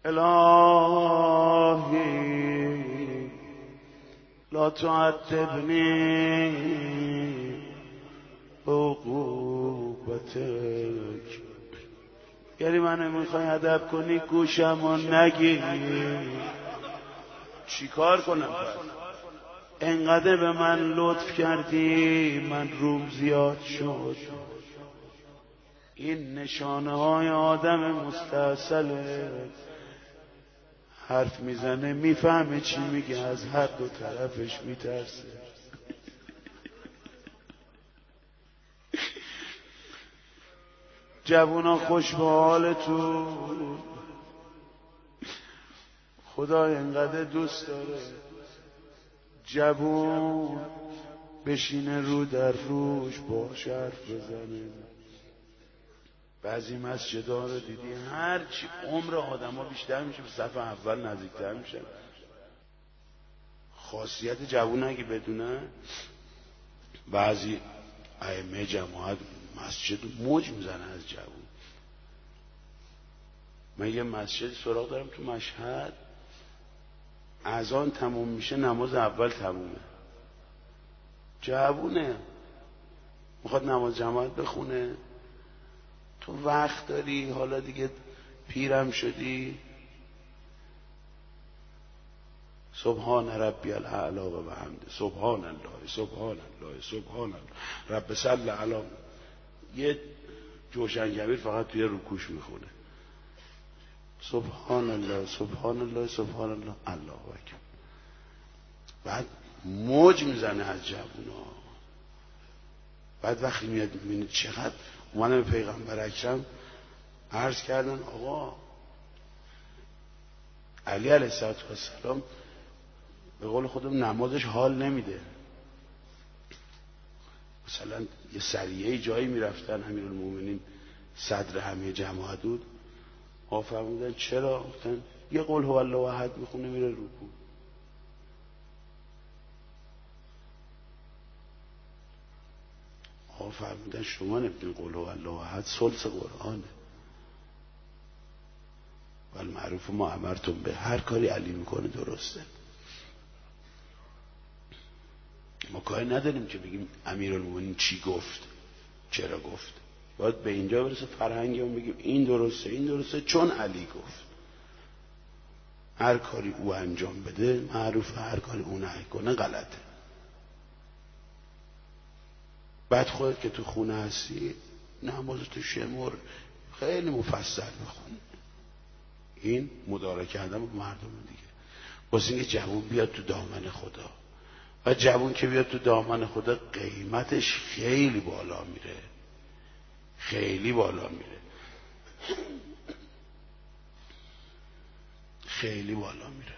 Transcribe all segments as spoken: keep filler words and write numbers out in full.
الهی لا تعذبنی عقوبتک. یعنی منو میخوای ادب کنی گوشمو نگی، چی کار کنم پس؟ انقدر به من لطف کردی من روم زیاد شد. این نشانه های آدم مستاصله، حرف میزنه میفهمه چی میگه، از هر دو طرفش میترسه. جوونا خوش به حالتون، خدا اینقدر دوست داره جوون بشینه رو در روش باش حرف بزنه. بعضی مسجدها رو دیدی هرچی عمر آدم ها بیشتر میشه به صف اول نزدیکتر میشه. خاصیت جوون اگه بدونه، بعضی ائمه جماعت مسجد موج میزنه از جوون. من یه مسجد سراغ دارم تو مشهد، اذان تموم میشه نماز اول تمومه، جوونه میخواد نماز جماعت بخونه. تو وقت داری، حالا دیگه پیرم شدی، سبحان ربی الاعلی و بحمده، سبحان الله سبحان الله سبحان الله رب صل علی، یه جوشن کبیر فقط توی رکوش میخونه سبحان الله سبحان الله سبحان الله الله اکبر. بعد موج میزنه از جوونا. بعد وقتی میاد میبینه چقدر اومدن به پیغمبر اکرم عرض کردن آقا علی علیه السلام به قول خودم نمازش حال نمیده. مثلا یه سریعه جایی میرفتن امیرالمومنین صدر همه جماعت بود، آقا فرمودن چرا؟ گفتن یه قول هو الله احد میخونه میره رکوع. آقا فرمودن شما نمیدونید قول هو الله احد ثلث قرآنه. والمعروف ما امرتم به، هر کاری علی میکنه درسته. ما کاری نداریم که بگیم امیرالمومنین چی گفت چرا گفت، باید به اینجا برسه فرهنگی هم بگیم این درسته این درسته چون علی گفت. هر کاری او انجام بده معروفه، هر کاری او نهی کنه غلطه. بعد خودت که تو خونه هستی نمازتو شمر خیلی مفصل بخون. این مدارا کردن با مردم دیگه، واسه اینکه جوون بیاد تو دامن خدا. و جوون که بیاد تو دامن خدا قیمتش خیلی بالا میره، خیلی بالا میره، خیلی بالا میره.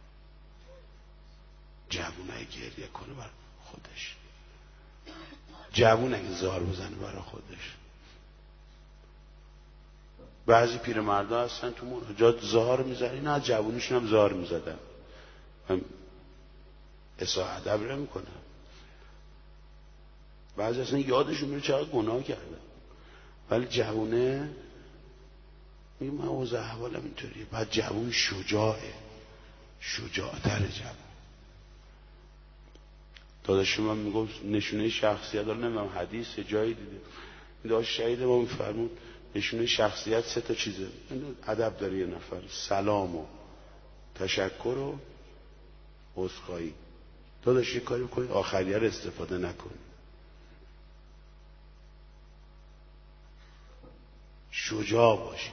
جوون اگه گریه کنه برای خودش، جوون اگه زار بزنه برای خودش. بعضی پیرمردا هستن تو مناجات زار میزنن، اینا از جوونیشون هم زار میزدن، هم اساء ادب نمیکنن. بعضی اصلا یادشون میره چقدر گناه کردن، ولی جوونه میگه من اوضاع احوالم اینطوریه. بعد جوون شجاعه، شجاعتر جوون. داداشم من میگفت نشونه شخصیت داره، نمیدونم حدیث جایی دیده، داشت شهید ما میفرمود نشونه شخصیت سه تا چیزه ادب داره یه نفر: سلام و تشکر و عذرخواهی. داداش یه کاری بکنی آخریه رو استفاده نکن. شجاع باشی.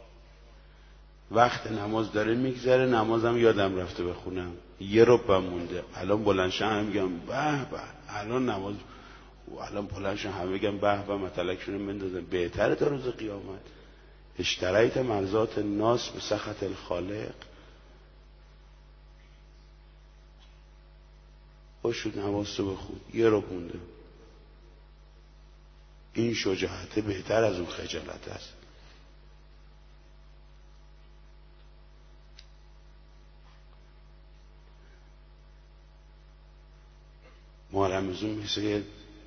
وقت نماز داره میگذره، نمازم یادم رفته بخونم، یه ربع مونده، الان بلندشم همه میگم به به، الان نماز، الان بلندشم همه میگم به به، متلکشون بندازن. بهتره تا روز قیامت. اشتریت مرضات الناس به سخط الخالق. باشو نماز تو بخون، یه ربع مونده. این شجاعت بهتر از اون خجالت است. ما رمضان مثل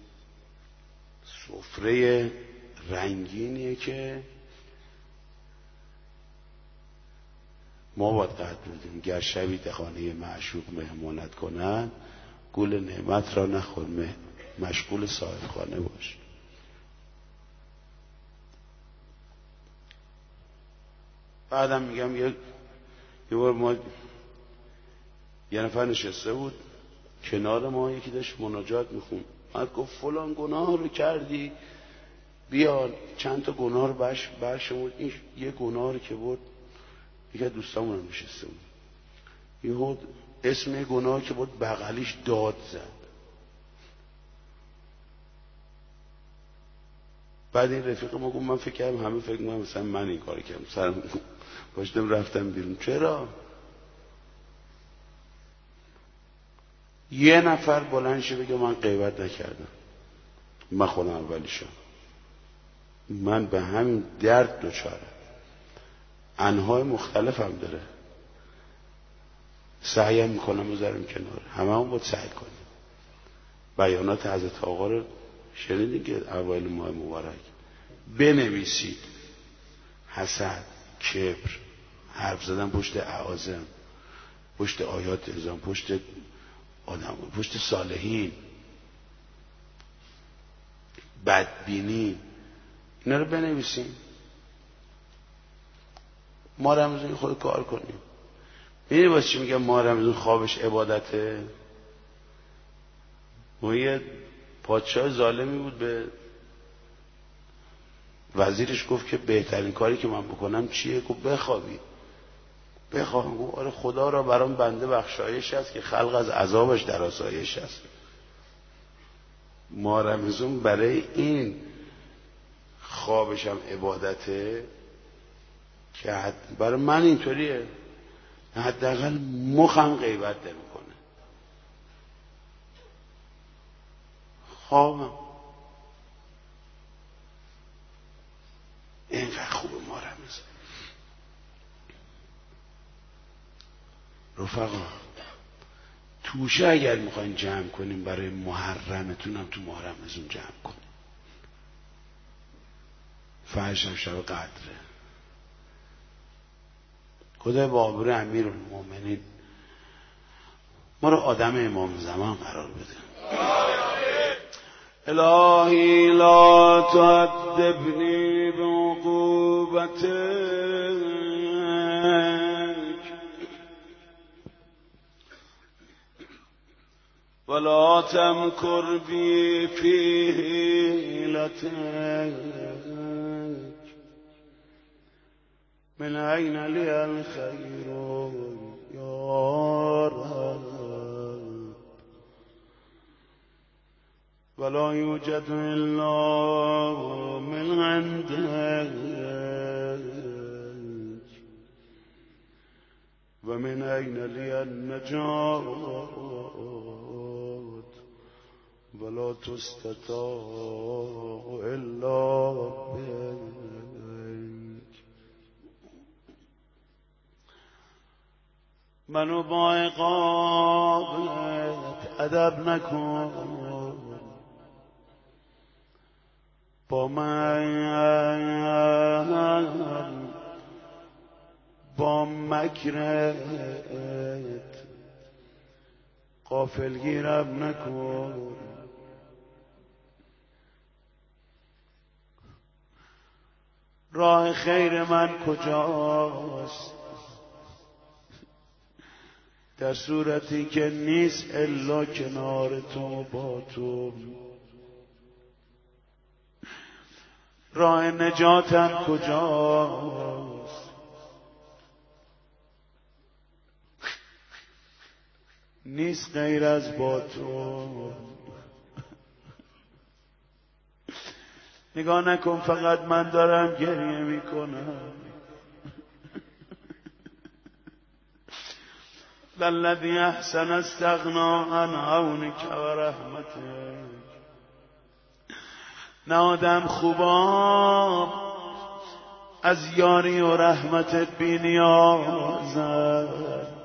سفره رنگینیه که ما باید قدر بدیم. گر شبی به خانه معشوق مهمانت کنند، گول نعمت را نخور، مشغول صاحب خانه باش. بعدم میگم یه یه بار ما یه نفر نشسته بود کنار ما، یکی داشت مناجات میخون. من گفت فلان گناه رو کردی، بیا چند تا گناه رو برش برشمرد. این یه گناه رو که بود، یکی از دوستامون هم نشسته بود، یهو اسم یه گناه که بود بغلیش داد زد. بعد این رفیق ما گفت من فکر کردم همه فکر می‌کنن مثلا من این کارو کردم، سرم پاشتم رفتم بیرون. چرا؟ یه نفر بلند شه بگه من غیبت نکردم، من خودم اولیشم. من به همین درد دوچارم. انواع مختلف هم داره. سعیم میکنم بذارم کنار، همه هم باید سعی کنیم. بیانات حضرت آقا رو شنیدین که اوایل ماه مبارک بنویسید. حسد، کبر، حرف زدن پشت اعاظم، پشت آیات الزام، پشت آدم، پشت صالحین، بدبینی، اینا رو بنویسیم. ما رمضان خود کار کنیم. میدونی واسه چی میگم ما رمضان خوابش عبادته؟ و یه پادشاه ظالمی بود، به وزیرش گفت که بهترین کاری که من بکنم چیه؟ گفت بخوابی. بخوابم. گفت آره خدا را برام بنده بخشایش است که خلق از عذابش در آسایش است. ما رمضان برای این خوابش هم عبادته که برای من اینطوریه، حداقل مخم غیبت نمیکنه. خوابم اینقدر خوبه ما رمضان. رفقا توشه اگر میخواین جمع کنیم برای محرمتون هم تو ماه رمضان جمع کنیم. فرش هم شب قدره. خدای بابر امیرالمومنین ما رو آدم امام زمان قرار بده. الهی لا تعذبنی بعقوبتک ولا تمکر بی فی حیلتک من این لی الخیر یا رب ولا یوجد الا من عندک و من این لی النجات ولا تستطاع الا بک. منو با عقابت ادب نکن، با من با مکرت غافلگیرم نکن. راه خیر من کجاست در صورتی که نیست الا کنار تو با تو؟ راه نجاتم کجاست نیست غیر از با تو؟ نگاه نکن فقط من دارم گریه میکنم. للذی احسن استغنا عن عونک و رحمتک. نه آدم خوبا از یاری و رحمتت بی نیازن.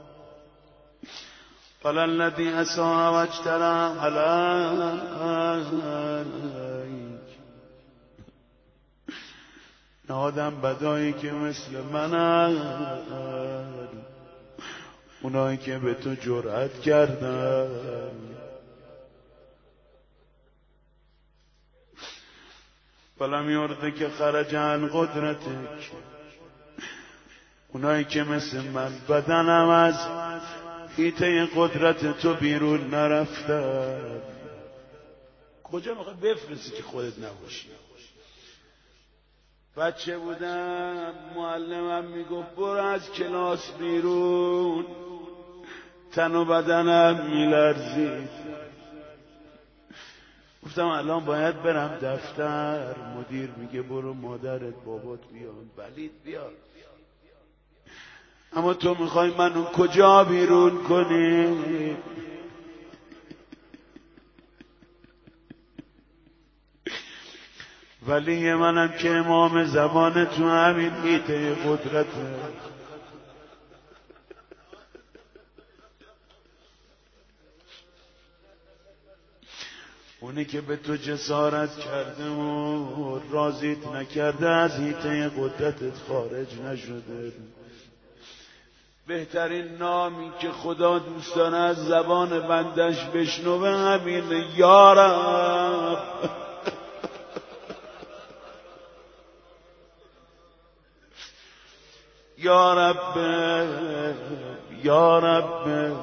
فللذی اساء و اجترأ علیک. نه آدم بدایی که مثل منن، اونایی که به تو جرأت کردن. فلم یردک خرج عن قدرتک، اونایی که مثل من بدنم از حیطه قدرت تو بیرون نرفتن. کجا میخوای بفرستی که خودت نباشی؟ بچه بودم معلمم میگفت برو از کلاس بیرون، تن و بدنم میلرزید. گفتم الان باید برم دفتر. مدیر میگه برو مادرت بابات بیان. ولید بیا. اما تو میخوای منو کجا بیرون کنی؟ ولی منم که امام زمان تو همین حیطه قدرته. اونی که به تو جسارت کرده و راضیت نکرده از حیطه قدرتت خارج نشده. بهترین نامی که خدا دوست داره از زبان بندش بشنوه همین یا رب. یا رب یا رب.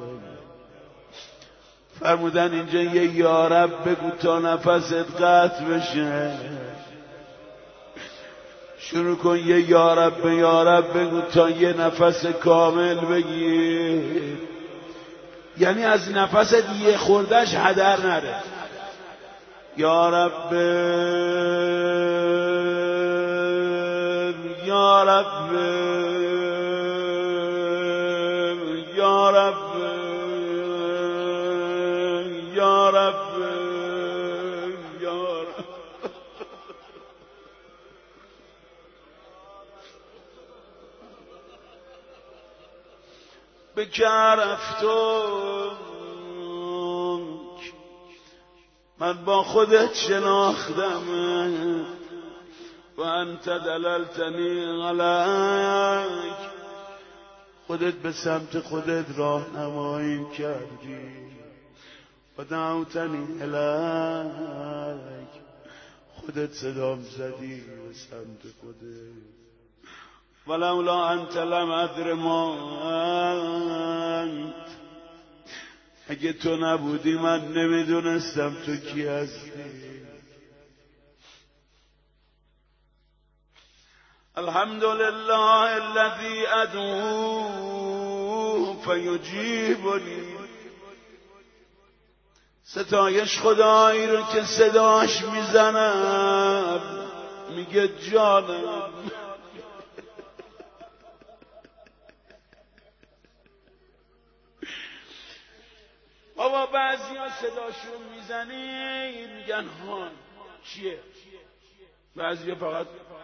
فرمودن اینجا یه یا رب بگو تا نفست قطع بشه. شروع کن یه یا رب یا رب بگو تا یه نفس کامل بگیر. یعنی از نفست یه خوردش هدر نره. یا رب یا رب یا رب یا رب یا رب. به که رفتم من با خودت شناختم و انت دللتنی علیک. خودت به سمت خودت راه نمایی کردی و دعوتنی الیک. خودت صدام زدی به سمت خودت. ولولا انت لم ادر ما انت. اگه تو نبودی من نمیدونستم تو کی هستی. الحمد لله الذي ادعوه فيجيبني. ستایش خدایی رو که صداش میزنم میگه جانم. بابا بعضی ها صداشون میزنی میگن هان چیه؟ بعضی ها فقط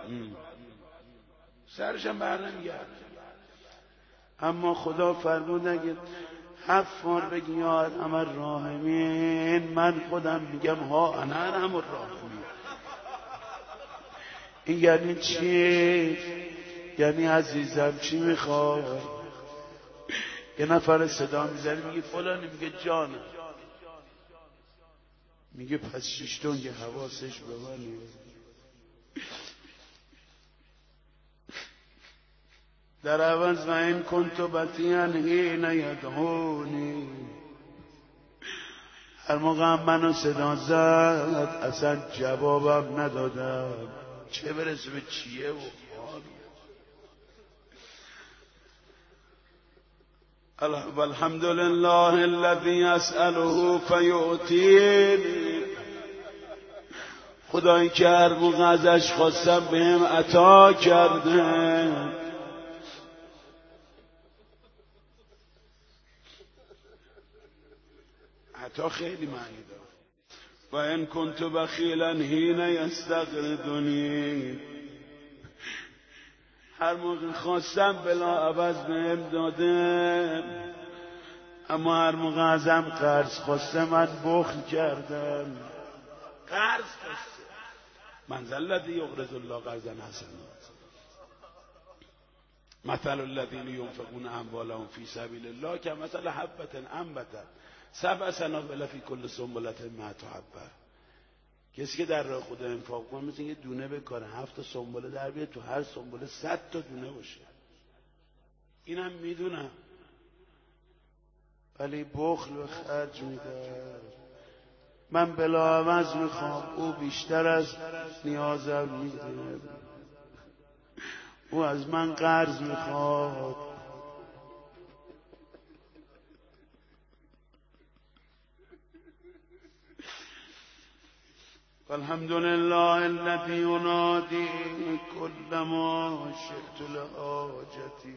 سرشم بر نمیگرد. اما خدا فرمود اگه هفت بار بگی یا ارحم الراحمین من خودم میگم ها انا ارحم الراحمین. این یعنی چی؟ یعنی عزیزم چی میخوای؟ یه نفر صدا میزنی میگه فلانی، میگه جانم، میگه پس شیشتون یه حواسش به منه. در عوض و این کنت بطیان حین یدعونی. هر موقع منو صدا زد اصلا جوابم ندادم، چه برسه به چیه و والحمد لله الذي اسأله فيؤتيني. خدایی که هر موقع ازش خواستم بهم عطا کرده. عطا خیلی معنی داره. و ان كنت بخیلا حین یستقرضنی. هر موقع خواستم بلا عوض بهم داده، اما هر موقع ازم قرض خواسته من بخل کردم. قرض خواسته من ذا الذی یقرض الله قرضا حسنا مثل الذین ينفقون اموالهم فی سبیل الله کمثل حبة انبتت سبع سنابل فی کل سنبلة مئة حبة. کسی که در راه خدا انفاق کنه مثل یه دونه بکاره، هفت تا سنبله در بیاد، تو هر سنبله صد تا دونه باشه. اینم میدونم، ولی بخل به خرج میده. من بلا عوض میخوام، او بیشتر از نیازم میده. او از من قرض میخواد. والحمد لله الذي ينادي كل ما شئت لحاجتي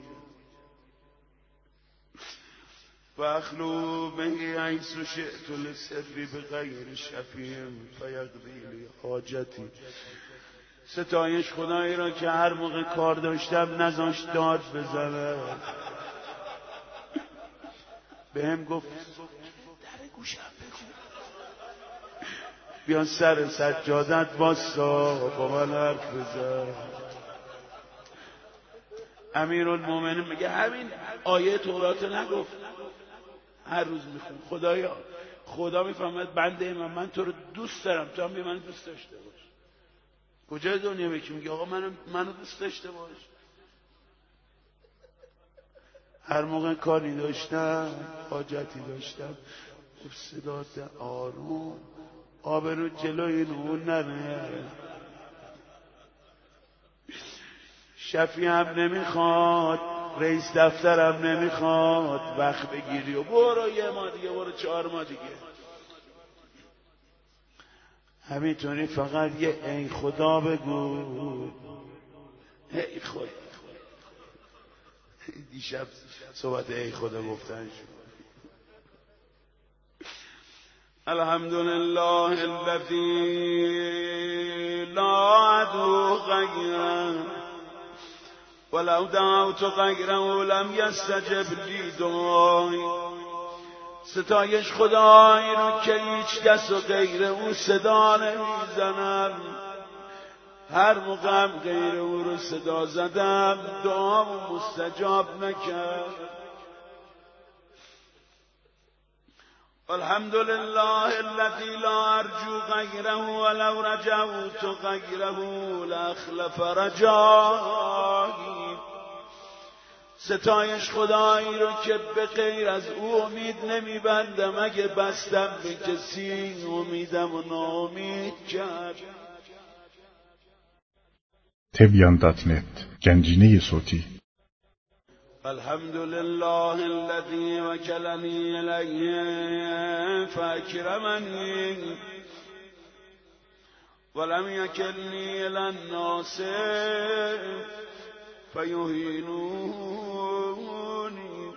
واخلو به حيث شئت لسري بغير شفيع فيقضي لي حاجتي. ستایش خدایی را که هر موقع کار داشتم نذاشت داد بزنه. بهم گفت در گوشم بگو، بیا سر سجادت واسا با من حرف بزن. امیرالمومنین میگه همین آیه تورات نگفت، هر روز میخون خدایا خدا میفهمد بنده من من تو رو دوست دارم، تو هم بیا من دوست داشته باش. کجای دنیا بکی میگه آقا منو منو دوست داشته باش. هر موقع کاری داشتم حاجتی داشتم صدات آروم آبرو جلوی نون نره. شفیع هم نمیخواد، رئیس دفترم نمیخواد، وقت بگیری و برو یه ما دیگه، برو چهار ما دیگه. همینطوری فقط یه ای خدا بگو. ای خدا. دیشب صحبت ای خدا گفتن شد. الحمد لله الذي لا عدو غيره ولو دعوت غيره لم يستجب لي دعائي. ستایش خدایی رو که هیچ کس و غیر او صدا نمیزنم، هر موقع هم غیر او رو صدا زدم دعام مستجاب نکرد. الحمد لله الذي لا ارجو غيره ولو رجوت غيره لاخلف رجائي. ستایش خدایی رو که به غیر از او امید نمیبندم، اگه بستم به کسی امیدم و ناامید کرد. تبیان دات نت گنجینه صوتی. الحمد لله الذي وكلني إليه فأكرمني ولم يكلني إلى الناس فيهينوني.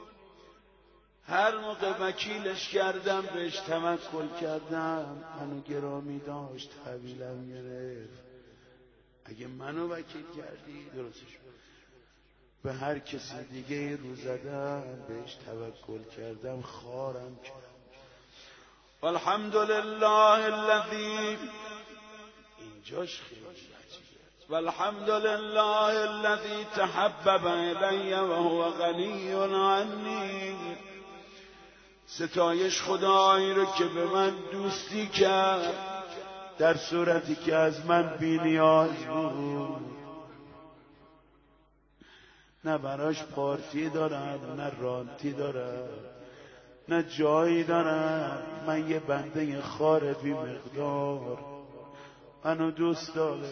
هر موقع وکیلش کردم بهش توکل کردم، منو گرامی داشت، حویلم گرفت. اگه منو وکیل کردی درستش به هر کسی دیگه رو زدم، بهش توکل کردم، خارم کرد. والحمد لله الذي اینجاش خیلی عجیبه. والحمد لله الذي تحبب الی وهو غنی عنی. ستایش خدایی رو که به من دوستی کرد در صورتی که از من بی نیاز بود. نه براش پارتی دارم، نه رانتی دارم، نه جایی دارم. من یه بنده خار بی مقدار، منو دوست داره.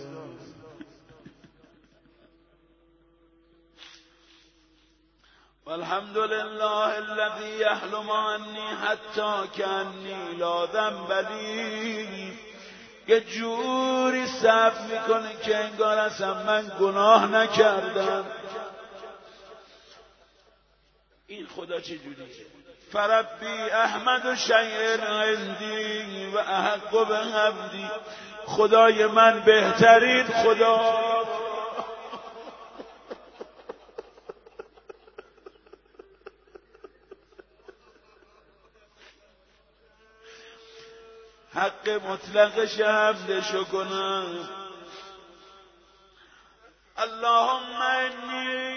والحمد لله الذي يحلم عني حتى كأني لا ذنب لي. یه جوری صبر میکنه که انگار اصلا من گناه نکردم. این خدا چه جوریه؟ فربی احمد شیء عندی و احق به حمدی. خدای من بهترین خدا. حق مطلقش حمدشو کنم. اللهم انی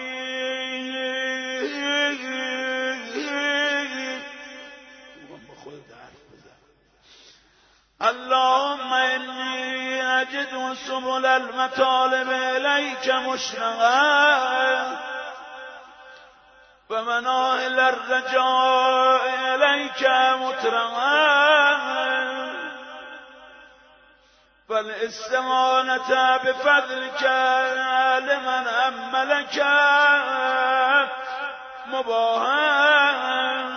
اللهم انی اجد سبل المطالب الیک مشرقا و مناهل الرجاء الیک مطرقا فالاستعانة بفضلك لمن أملك مباها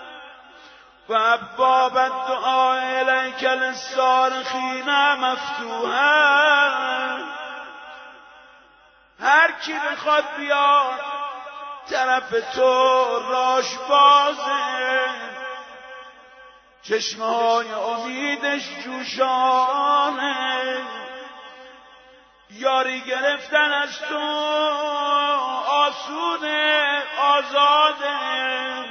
وأبواب الدعاء إليك للصارخين مفتوحا. هر کی بخواد بیاد طرف تو راش بازه، چشمه های امیدش جوشانه، یاری گرفتن از تو آسونه آزاده.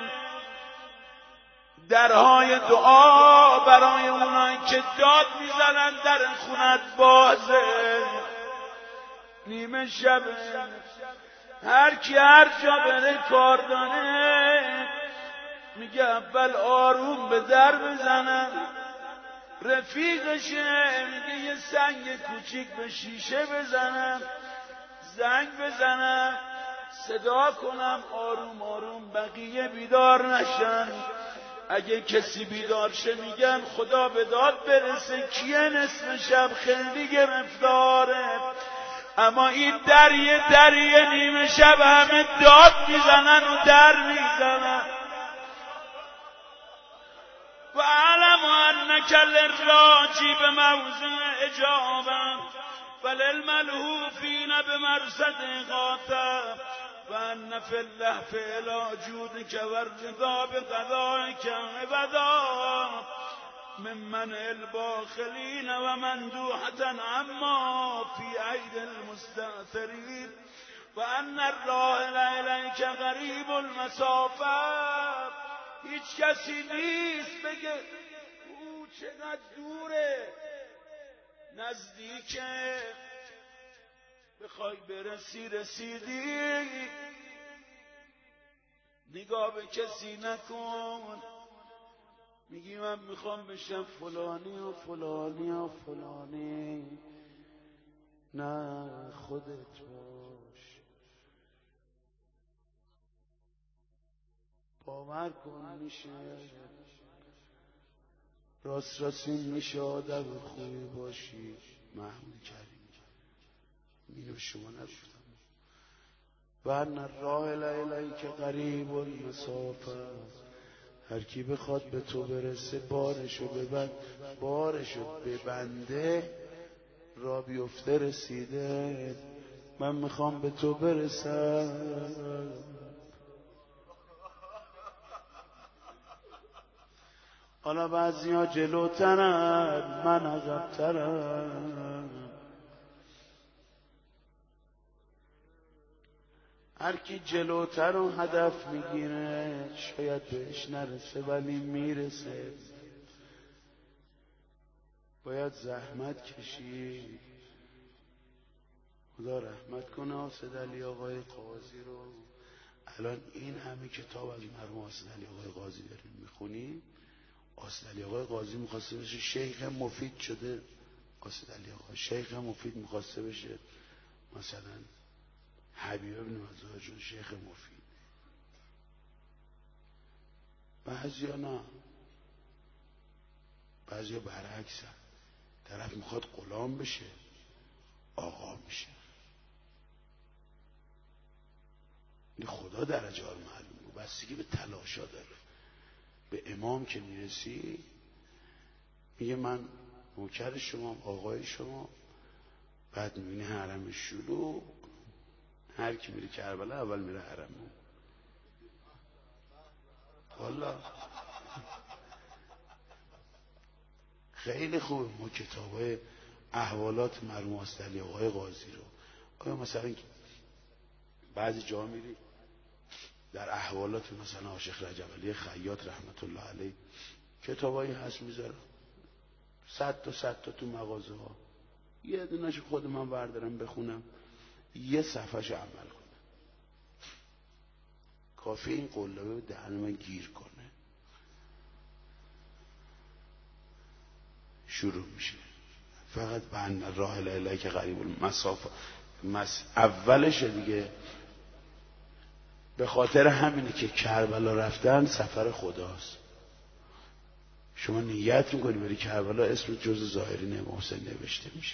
درهای دعا برای اونایی که داد میزنن در خونت بازه. نیمه شب هر کی هر جا بره کار داره میگه اول آروم به در بزنم، رفیقشه میگه یه سنگ کوچیک به شیشه بزنم، زنگ بزنم، صدا کنم آروم آروم بقیه بیدار نشن. اگه کسی بیدار شه میگن خدا به داد برسه، کیه نصف شب خیلی گرفتاره. اما این دریه دریه نیمه شب همه داد میزنن و در میزنن. و علم انک للراجی به موضع اجابه وللملهوفین به مرصد غاطب و ان فی اللهف الی جودک و الرضا بقضایک عبدا ممن الباخلین و مندوحة عما فی عید المستأثرین و ان الراحل الیک قریب المسافه. هیچ کسی نیست بگه او چقدر دوره، نزدیکه، بخوای برسی رسیدی. نگاه به کسی نکن، میگی من میخوام بشم فلانی و فلانی و فلانی. نه، خودت باش. باور کن میشه، راست راست این میشه آدم خوبی باشی. محمود کریم اینو شما نگفتم. و ان الراحل الیک قریب المسافه. هر کی بخواد به تو برسه بارشو ببند، بارشو ببنده را بیفته رسیده. من میخوام به تو برسم. حالا بعضی ها جلوترن، من عقبترم. هر کی جلوتر رو هدف میگیره شاید بهش نرسه ولی میرسه. باید زحمت کشید. خدا رحمت کنه حاسد علی آقای قاضی رو. الان این همه کتاب از مرحوم حاسد علی آقای قاضی داریم میخونیم. حاسد علی آقای قاضی میخواسته بشه شیخ مفید، شده حاسد علی آقای شیخ مفید. میخواسته بشه مثلا حبیب ابن مزاحم شیخ مفید. بعضیا نه، بعضیا برعکس. طرف میخواد غلام بشه آقا میشه. این خدا درجه ها رو معلوم کنه، بستگی به تلاشا داره. به امام که میرسی میگه من نوکر شما، آقای شما. بعد میبینی حرم شلوغ، هر کی میره کربلا اول میره حرم. والا خیلی خوبه ما کتابای احوالات مرحوم حاسد علی آقای قاضی رو. آیا مثلا بعضی جا میری در احوالات مثلا شیخ رجب علی خیاط رحمت الله علیه کتابایی هست میذاره، صد تا صد تا تو مغازه ها، یه دونش خود من بردارم بخونم، یه صفحه‌ش عمل کنم، کافی این قلابه به دهن من گیر کنه، شروع میشه. فقط بند راه الاله که قریب المسافه مس... اولشه دیگه. به خاطر همینه که کربلا رفتن سفر خداست. شما نیت میکنی بری کربلا، اسم جز ظاهرین محسن نوشته میشه.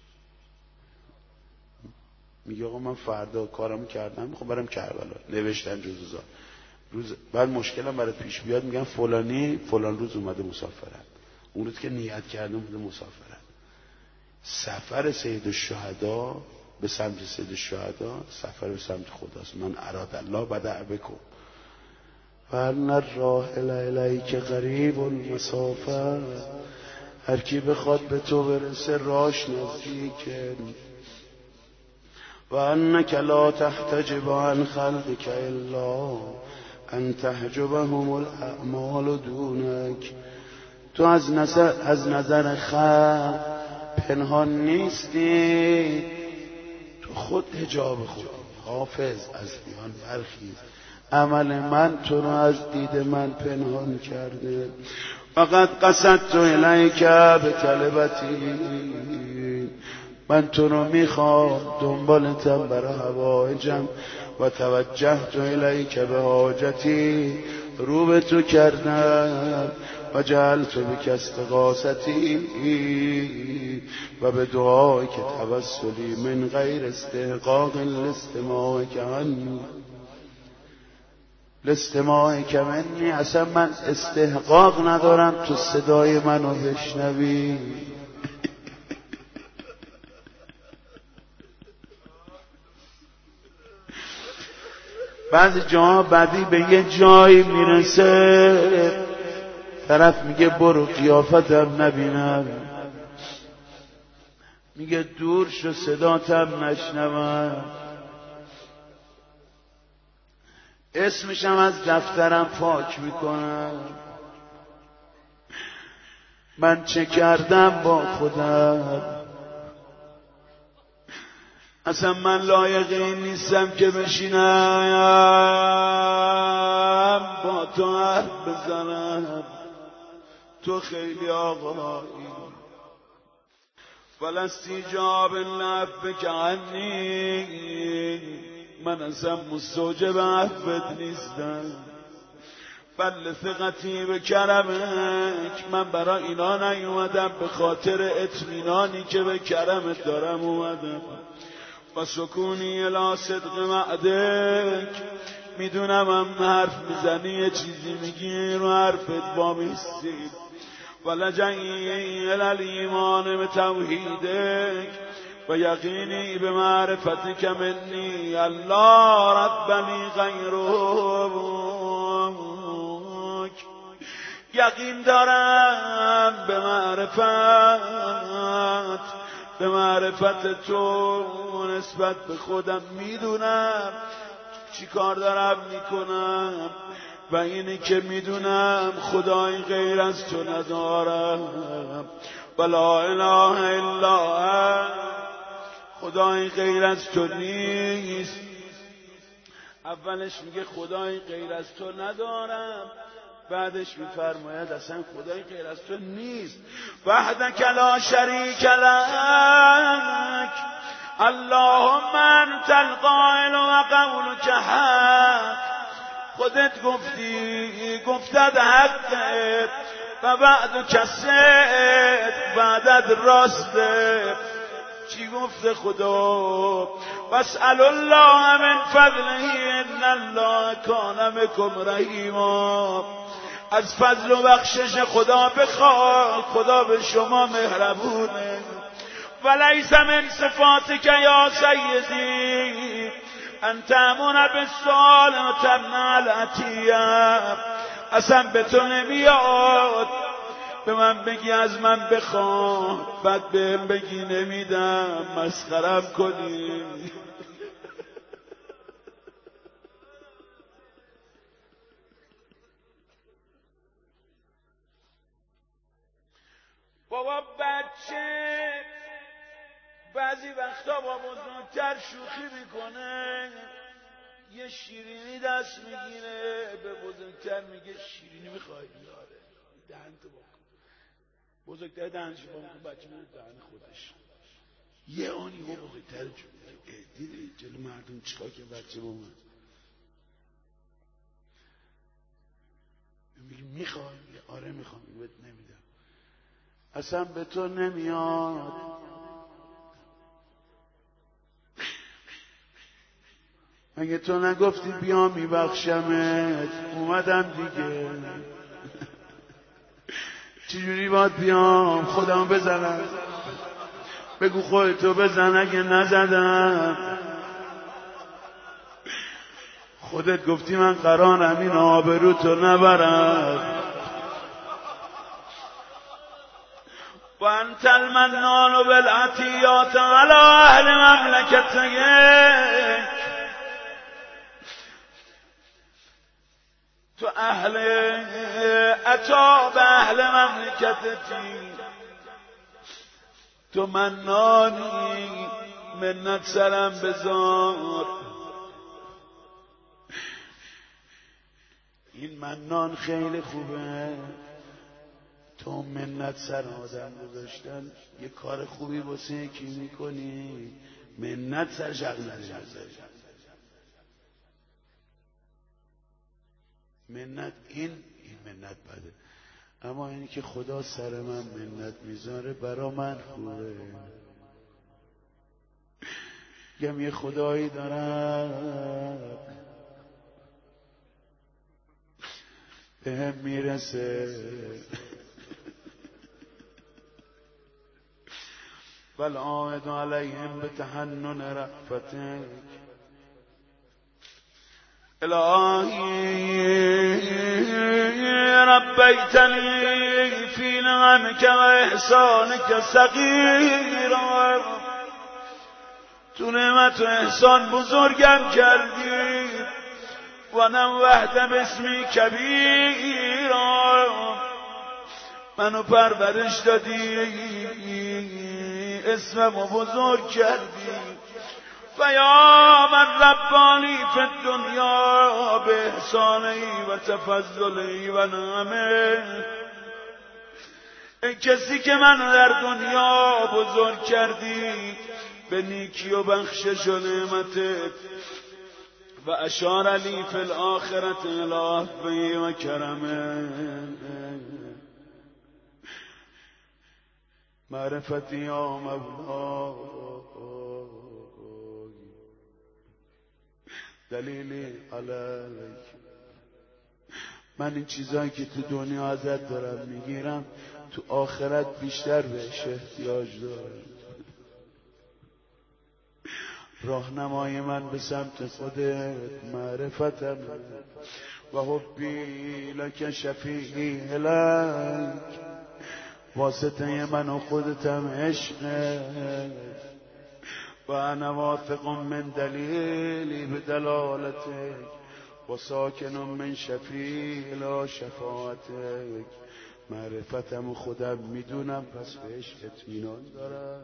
میگه آقا من فردا کارمو کردم میخوام برم کربلا، نوشتن جز ظاهر. روز بعد مشکلم برات پیش بیاد میگن فلانی فلان روز اومده مسافرت، اون روز که نیت کرده اومده مسافرت. سفر سید الشهدا به سمت سید الشهدا سفر به سمت خداست. من اراد الله بدع بکن و ان الراحل الیک قریب المسافه، هر کی بخواد به تو برسه راش نزدیکه. و انک لا تحتجب عن خلقک الا ان تحجبهم الاعمال دونک، تو از نظر از نظر خلق پنهان نیستی، تو خود حجاب خودی. حافظ از میان برخیز، عمل من تو رو از دید من پنهان کرده. فقط قصدت الیک به طلبتی، من تو رو میخوام دنبالتم برای حوائجم. و توجهت الیک به حاجتی، رو به تو کردم. و جعلت بک استغاثتی، و به دعای که توسلی من غیر استحقاق الاستماع که عنی الاستماع که منی، اصلا من استحقاق ندارم تو صدای منو بشنوی. بعضی جاها بعدی به یه جایی میرسه طرف میگه برو قیافتم نبینم، میگه دور شو صداتم نشنوم، اسمشم از دفترم پاک میکنم. من چه کردم با خودم؟ اصلا من لایق این نیستم که بشینم با تو حرف بزنم. تو خیلی آقایی، فلاستیجاب لعفک عنی، من اصلا مستوجب عفت نیستم. بل ثقتی به کرمک، من برای اینا نیومدم، به خاطر اطمینانی که به کرمت دارم اومدم. و سکونی الی صدق وعدک، میدونم هم حرف میزنی یه چیزی میگی رو حرفت وامیستی. و لجعی الی الایمان به توحیدک، و یقینی به معرفتک منی الله ربنی غیرک، یقین دارم به معرفت به معرفت تو نسبت به خودم، میدونم چی کار دارم میکنم و اینی که میدونم خدای غیر از تو ندارم. و لا اله الا انت، خدای غیر از تو نیست. اولش میگه خدای غیر از تو ندارم، بعدش میفرماید اصلا خدای غیر از تو نیست. وحدک لا شریک لک، اللهم انت القائل و قولک حق، خودت گفتی گفتد حقه و بعد کسد بعدت راسته. چی گفته خدا؟ واسأل الله من فضله ان الله کان بکم رحیما، از فضل و بخشش خدا بخواه، خدا به شما مهربونه. ولیس من صفاتک یا سیدی ان تأمر بالسؤال و تمنع العطیه، اصلا به تو نمیاد به من بگی از من بخواه بعد بهم بگی نمیدم، مسخرم کنی. بابا بچه بعضی وقتا با بزرگتر شوخی میکنه، یه شیرینی دست میگیره به بزرگتر میگه شیرینی میخوای؟ یاره دهن تو بکن. بزرگتر دهنش با میگه بچه میره دهن خودش. یه آنی با بزرگتر دیدی جلو مردم چیکار که بچه با من میگه میخوای؟ آره میخوام. بهت نمیدم. اصلا به تو نمیاد. مگه تو نگفتی بیا میبخشمت؟ اومدم دیگه. چجوری باید بیام خودم بزنم؟ بگو خودتو بزن اگه نزدم. خودت گفتی من قرارم این آبروتو نبرم. و انت المنان بالعطیات علی اهل مملکتک. تو اهل عطا به اهل مملکتتی، تو منانی، منت سرم بذار. این منان خیلی خوبه. تو منت سر آدم گذاشتن یه کار خوبی واسه یکی میکنی، منت سر شق نذاری. منت این این منت بده، اما اینی که خدا سر من منت میذاره برا من خوبه. گم یه خدایی دارم به هم میرسه، والعائد علیهم به تحنن رأفتک. الهی ربیتنی فی نعمک و احسانک صغیرا. تو نعمت و احسان بزرگم کردی. و نوحت باسمی کبیرا. منو پرورش دادی، اسممو بزرگ کردی. و یا من ربانی فی الدنیا به احسانی و تفضلی و نعمه. ای کسی که من در دنیا بزرگ کردی به نیکی و بخشش و نعمتت. و اشار علی فی الاخرت الی عفوی و کرمه. معرفتی یا مولا دلیلی علیک. من این چیزایی که تو دنیا ازت دارم میگیرم تو آخرت بیشتر بهش احتیاج دارم. راهنمای من به سمت خودت معرفتم و حبی لک شفیعی لک. واسطه من و خودتم عشقت. و انا واثق من دلیلی به دلالتک و ساکن من شفیع لا شفاعتک. معرفتم خودم میدونم پس بهش اطمینان دارم.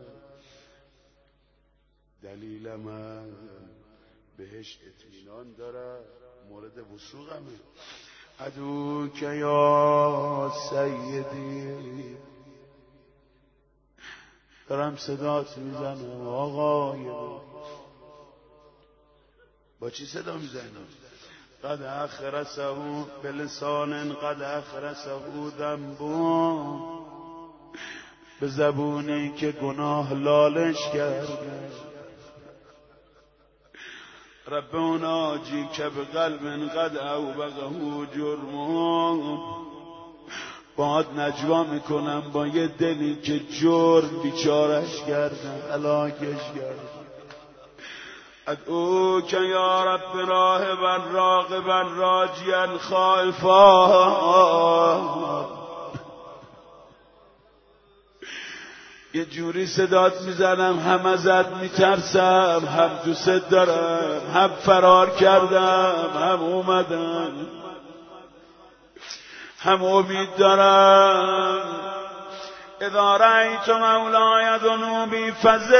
دلیل من بهش اطمینان دارم. مورد وثوقمه. ادعو که یا سیدی. دارم صدات میزنم آقای. با چی صدا میزنم؟ قد اخرسه بلسان قد اخرسه ذنبو. به زبونی که گناه لالش کرده. ربنا جی که به قلب قد اوبقه جرمو. باید نجوا میکنم با یه دلی که جرم بیچارش کردن، هلاکش کردن. ادعو که یا رب راهبا راغبا راجیا خائفا. یه جوری صدات میزنم هم ازت میترسم، هم دوست دارم، هم فرار کردم، هم اومدم، هم امید دارم. اذا رأیت مولای ذنوبی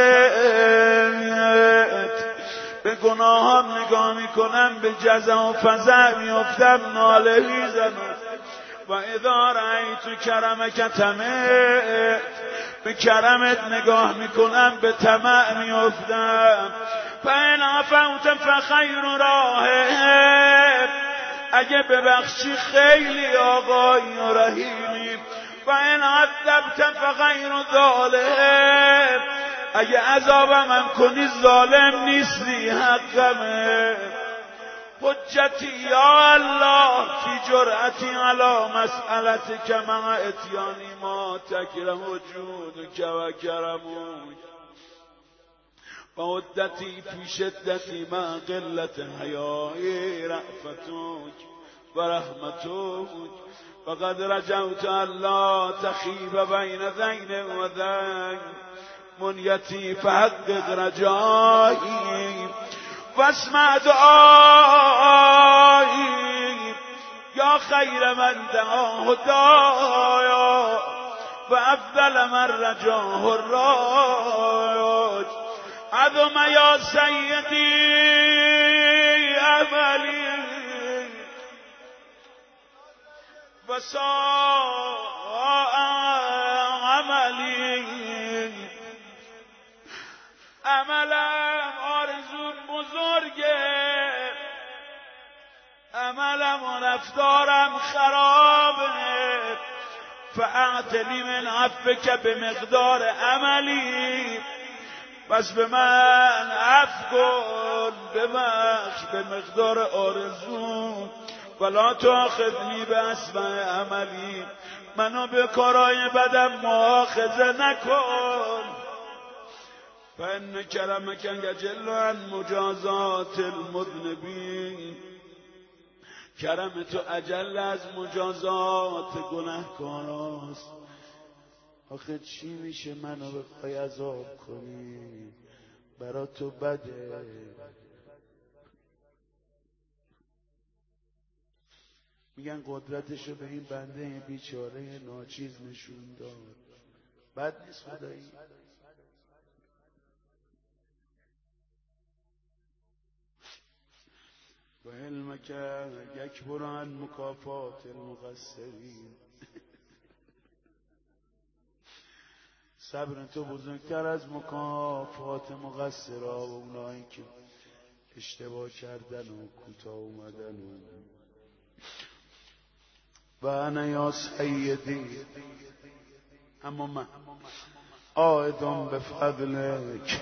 فزعت، به گناهام نگاه میکنم به جزع و فزع میافتم، ناله میزنم. و اذا رأیت کرمک طمعت، به کرمت نگاه میکنم به طمع میافتم. فإن عفوت فخیر راهب، اگه ببخشی خیلی آقایی و رحیمی. فإن عذبت فخیر ظالم، اگه عذابم هم کنی ظالم نیستی، حقمه. حجتی یا الله فی جرأتی علی مسئلتک مع اتیانی ما تکرم وجودک و کرمک، و عدتی فی شدتی مع قلت حیایی رأفتک و رحمتک. فقد رجوت الله تخیب بین ذین و ذین منیتی فحقق رجایی، واسمع دعایی یا خیر من دعاه دایا و افضل من رجاه الراج. عظم یا سیدی عملی و ساء عملی، عملم آرزو بزرگه، عملم و رفتارم خرابه. فاعتلی من عفوک به مقدار عملی، بس به من عفو کن، ببخش به مقدار آرزو. ولا تؤاخذنی باسمع عملی، منو به کارای بدم مؤاخذه نکن. فإن کرمک یجل عن مجازات المذنبین، کرم تو اجل از مجازات گناهکاراست. آخه چی میشه منو بخوای عذاب کنی؟ برا تو بده. میگن قدرتشو به این بنده بیچاره ناچیز نشون داد. بد نیست خدایی؟ و علمک یکبر عن مکافات المقصرین، صبر تو بزرگتر از مکافات مقصرها و اونایی که اشتباه کردن و کوتاه اومدن. و انا یا سیدی، اما من عائدم به فضلک،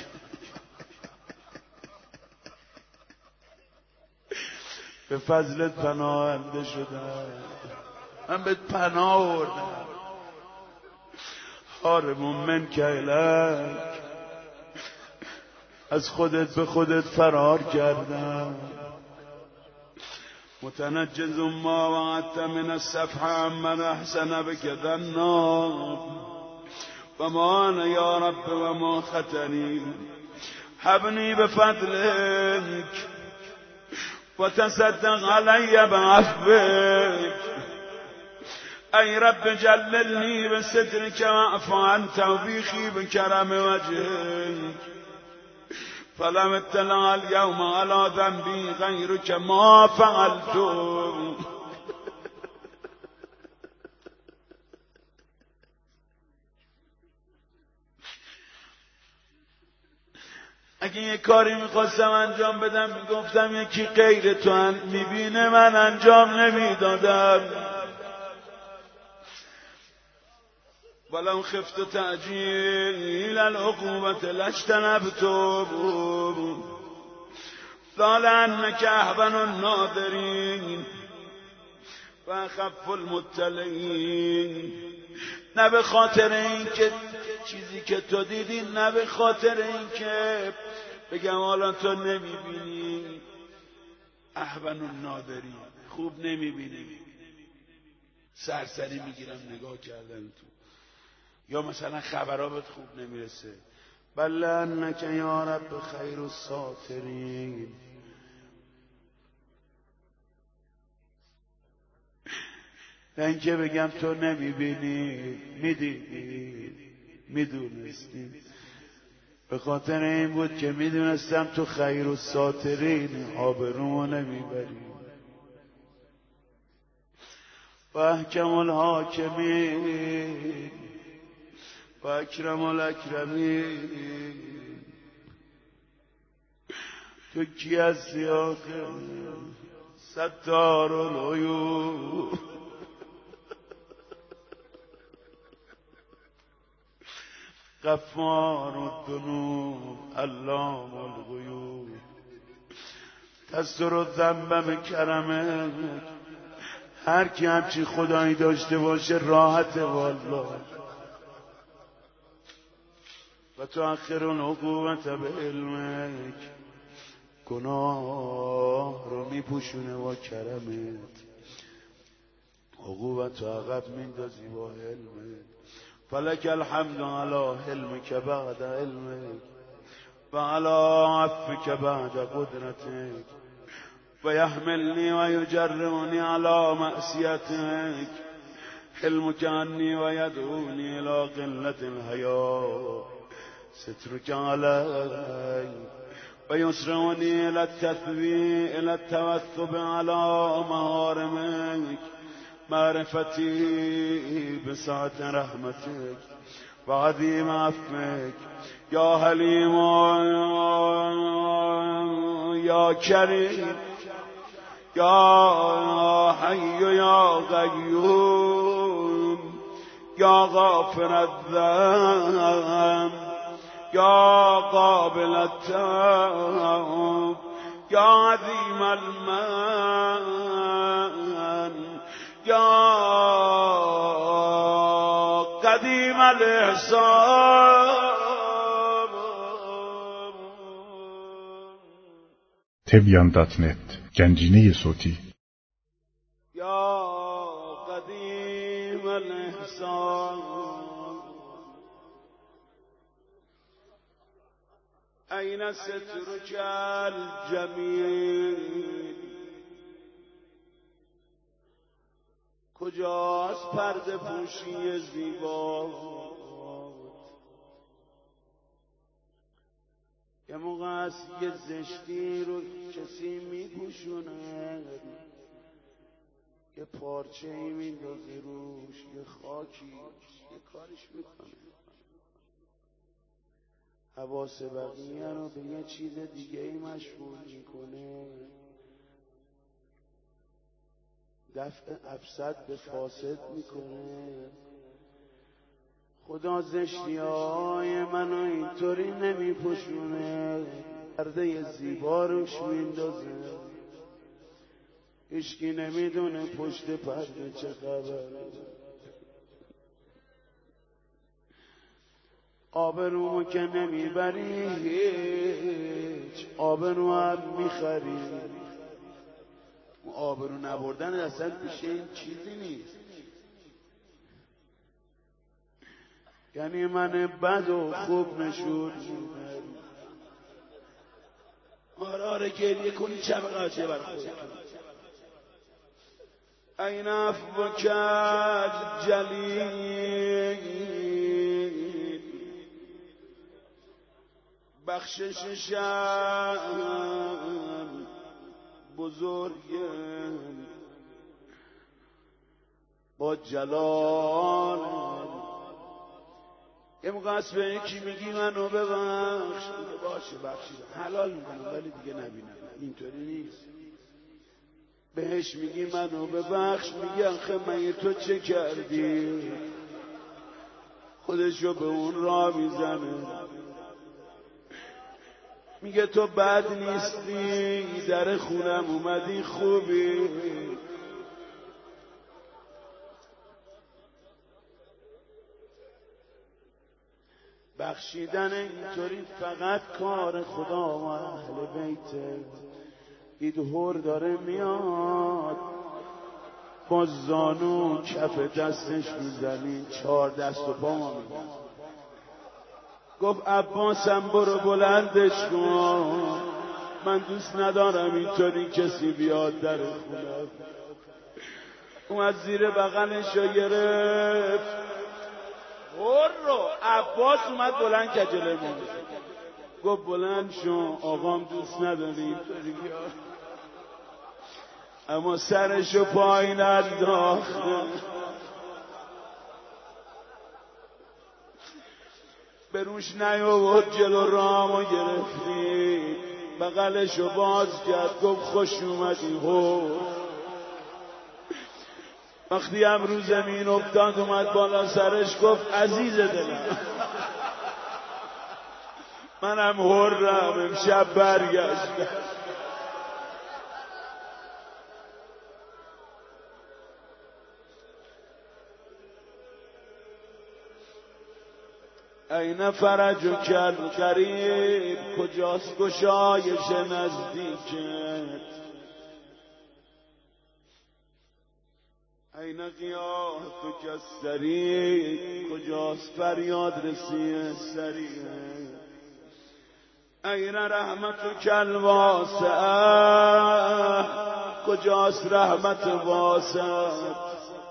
به فضلت پناهنده شدم، من بهت پناه آوردم. حارمون منک الیک، از خودت به خودت فرار کردم. متنجز ما وعدت من الصفح عمن احسن بك ظنا، و ما انا یا رب و ما خطنی، حبنی بفضلک و تصدق علی بعفوک. ای رب جللنی بسترک واعف عن توبیخی بکرم وجهک. فلم اطلع اليوم على ذنبی غیرک ما فعلت. اگه یه کاری میخواستم انجام بدم میگفتم یکی غیر تو میبینه، من انجام نمیدادم. ولو خفت تعجیل العقوبت لاجتنبت، لعلنک اهون الناظرین و اخف المطلعین. نه به خاطر این که چیزی که تو دیدی، نه به خاطر این که بگم حالا تو نمیبینی. اهون الناظرین، خوب نمیبینی، سرسری میگیرم نگاه کردن تو، یا مثلا خبرها بهت خوب نمیرسه. بل انک یا رب خیر الساترین. نه اینکه بگم تو نمیبینی، میدیدی، میدونستی. به خاطر این بود که میدونستم تو خیر الساترین، آبرومو نمیبری. و احکم الحاکمین و اکرم الاکرمین. تو کی هستی آخه؟ ستار العیوب، غفار الذنوب، علام الغیوب. تستر الذنب بکرمک. هر کی همچی خدایی داشته باشه راحت والله. و تو آخر العقوبت به علمک. گناه رو میپوشونه با کرمت، عقوبت رو عقب میندازی با علمت. فلک الحمد علی حلمک بعد علمک و علی عفوک بعد قدرتک و یحملنی و یجرمنی علی معصیتک. حلمک عنی و یدعونی الی قلة الحیا. سترک علی و یسرونی الی التثبیت الی التوثب علی محارمک. معرفتی بسعت رحمتک و عظیم عفوک. یا حلیم یا کریم یا حی یا قیوم یا غافر الذنب یا قابل التوب یا عظیم المن یا قدیم الاحسان. تبیان دات نت گنجینه صوتی. یا قدیم الاحسان. این سترک الجمیل. کجاست پرده پوشی زیبا؟ یه موقع است یه زشتی رو کسی میپوشونه، یه پارچه ای میندازه روش، یه خاکی یه کارش میکنه، حواس بقیه رو به یه چیز دیگه ای مشغول میکنه، دفع افسد به فاسد میکنه. خدا زشتی های منو اینطوری نمیپوشونه، پرده زیبا روش میندازه، هیچکی نمیدونه پشت پرده چه خبره. آبرومو که نمیبری هیچ، آبرو هم میخری. آبرو نبردن اصلا پیش این چیزی نیست. یعنی من بد و خوب نشون میدم. آره آره گریه کنی چه بقاشه بر خودتون. این عفوک جلیل. بخشششم بزرگه با جلال. یه موقع است به یکی میگی منو ببخش، باشه بخشید حلال میکنم ولی دیگه نبینم. اینطوری نیست. بهش میگی منو ببخش، میگی آخه من تو چه کردی؟ خودشو به اون راه میزنه، میگه تو بد نیستی، در خونم اومدی خوبی. بخشیدن اینطوری فقط کار خدا و اهل بیته. دید هور داره میاد با زانو کف دستش میزنی، چهار دست و پا ما میزنی. گفت عباسم برو بلندش کن، من دوست ندارم اینطوری کسی بیاد در خونه. اومد زیر بغلشو گرفت. هر رو عباس اومد بلند که جلوی ما گفت بلند شو، آقام دوست نداریم اما سرشو پایین انداخت. بروش نیاورد، جلو رامو گرفتی، بغلشو باز کرد، گفت خوش اومدی. هو وقتی هم رو زمین افتاد اومد بالا سرش گفت عزیز دلم منم حرم، امشب برگشتم. این فرج و کل قریب، کجاست گشایش نزدیکت؟ این قیاه تو کسری، کجاست فریاد رسی سری؟ این رحمت و کل واسعه، کجاست رحمت واسعه؟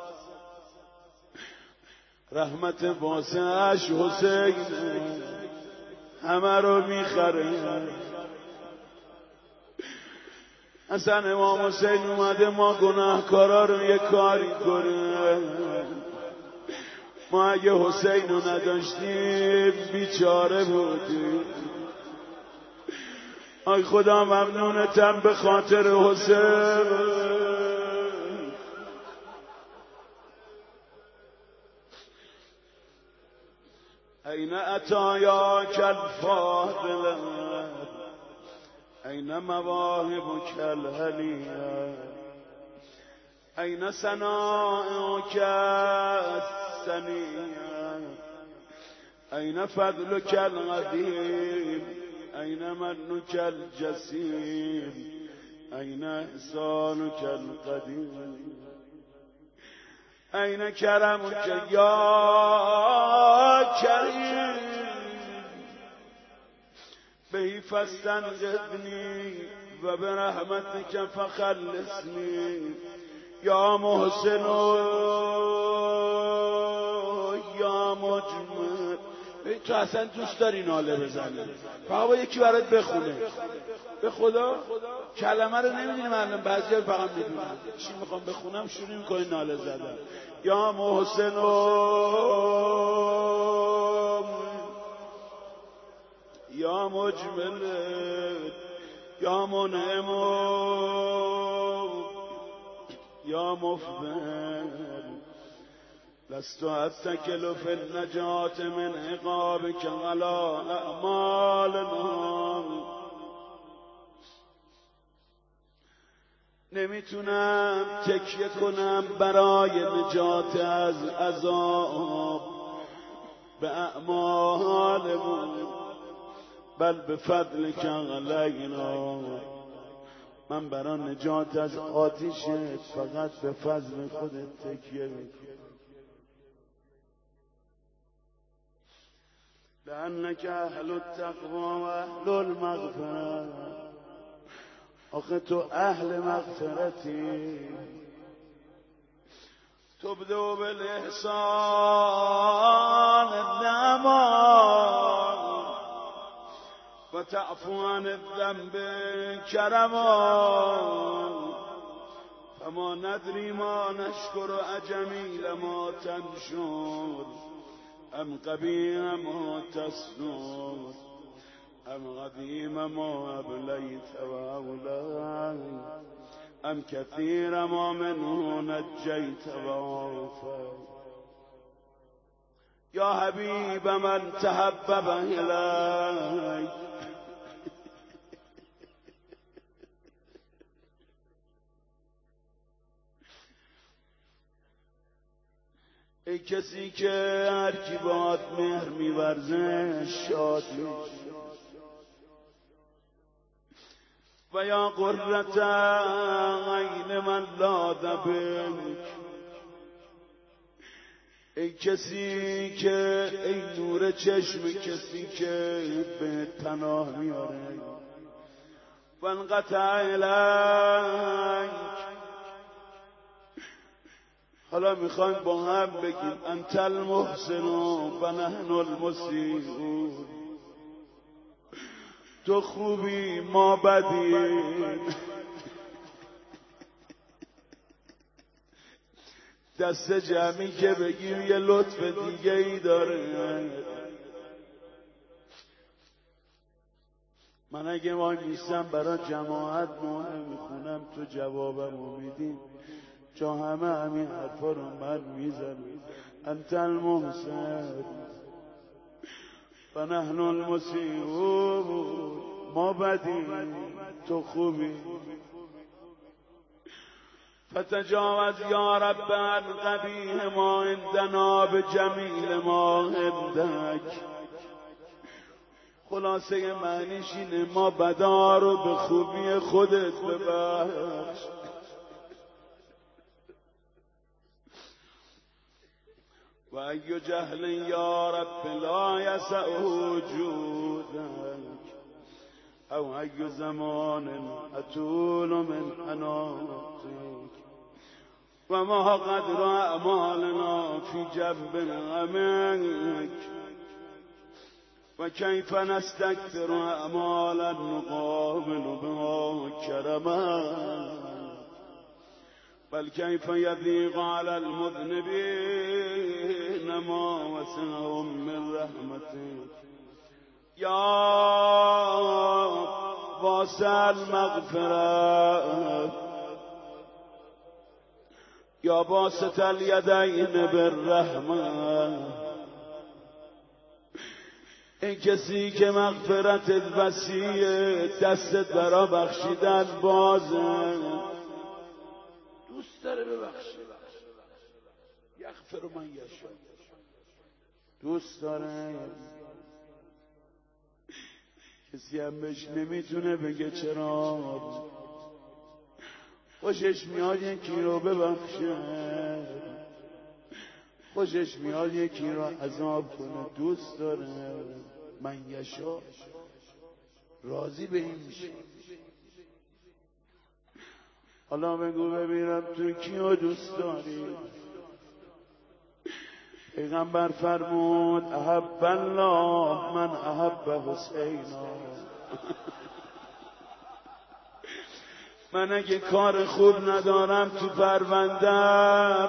رحمت واسعش حسین همه رو میخره. حسن امام حسین اومده ما گناهکارا رو یه کاری کنه. ما اگه حسین رو نداشتیم بیچاره بودیم. آی خدا ممنونتم به خاطر حسین. این عطایاک الفاضله، این مواهبک الهلیه، این ثناؤک الثنیه، این فضلک القدیم، این منک الجسیم، این احسانک القدیم، این کرمک یا کریم، بهی فاستنقذنی و برحمتک فخلصنی یا محسن یا مجمل. تو اصلا دوست داری ناله بزنی، فقط با یکی برات بخونه. به خدا کلمه رو نمیدونی معلم، بعضی ها فقط میدونن چی میخوام بخونم شروع میکنی ناله زدن. یا محسن یا مجمل یا منعم یا مفضل، لست اتکل فی النجات من عقابک علی اعمالنا. نمیتونم تکیه کنم برای نجات از عذاب به اعمالمون، بل به فضلک علینا. من برای نجات از آتیشت فقط به فضل خودت تکیه میکنم. لأنك اهل التقوى و اهل المغفرة. آخه تو اهل مغفرتی. تبدو بالاحسان النعمان و تعفو عن الذنب کرمان، فما ندری ما نشکر اجمیل ما تنشر، ام قبیح ما تسنور، ام قدیم ما ابلیت و اولی، ام کثیر ما منه نجیت و عافیت. یا حبیب من تحبب الیک، ای کسی که هر کی باهات مهر می‌ورزه شاد میشه. و یا قرة عین من لاذ بک، ای کسی که ای نور چشم کسی که به پناه میاره. و انقطع الیک، حالا میخوایم با هم بگیم انت المحسن و نحن المسیء، تو خوبی ما بدیم. دست جمعی که بگیم یه لطف دیگه ای داره. من اگه وای نیستم برای جماعت نوحه میخونم، تو جوابمو میدی، چون همه همین حرفا رو من میزنم. انت المحسن و نحن المسیء، ما بدیم تو خوبی. فتجاوز یا رب عن قبیح ما عندنا بجمیل ما عندک. خلاصه معنیش اینه ما بدا رو به خوبی خودت ببخش. و ای جهل یا رب لا یسع وجودک، او ای زمان اطول من اناتک، و ما قدر اعمالنا فی جنب غمک، و کیف نستکثر اعمالا نقابل بها کرمک، بل کیف یضیق علی المذنبین ما وسعهم من رحمتک. یا واسع المغفرة، یا باسط الیدین بالرحمة، این کسی که مغفرتت وسیعه، دستت برا بخشیدن بازه، دوست داره ببخشه. یغفر من یشاء، دوست داره. کسی هم بهش نمیتونه بگه چرا. خوشش میاد یکی رو ببخشه، خوشش میاد یکی رو عذاب کنه، دوست داره. من یشاء، راضی به این میشه. حالا بگو ببینم تو کیو دوست داری؟ پیغمبر فرمود احب الله من احب حسینا. من اگه کار خوب ندارم تو پروندم،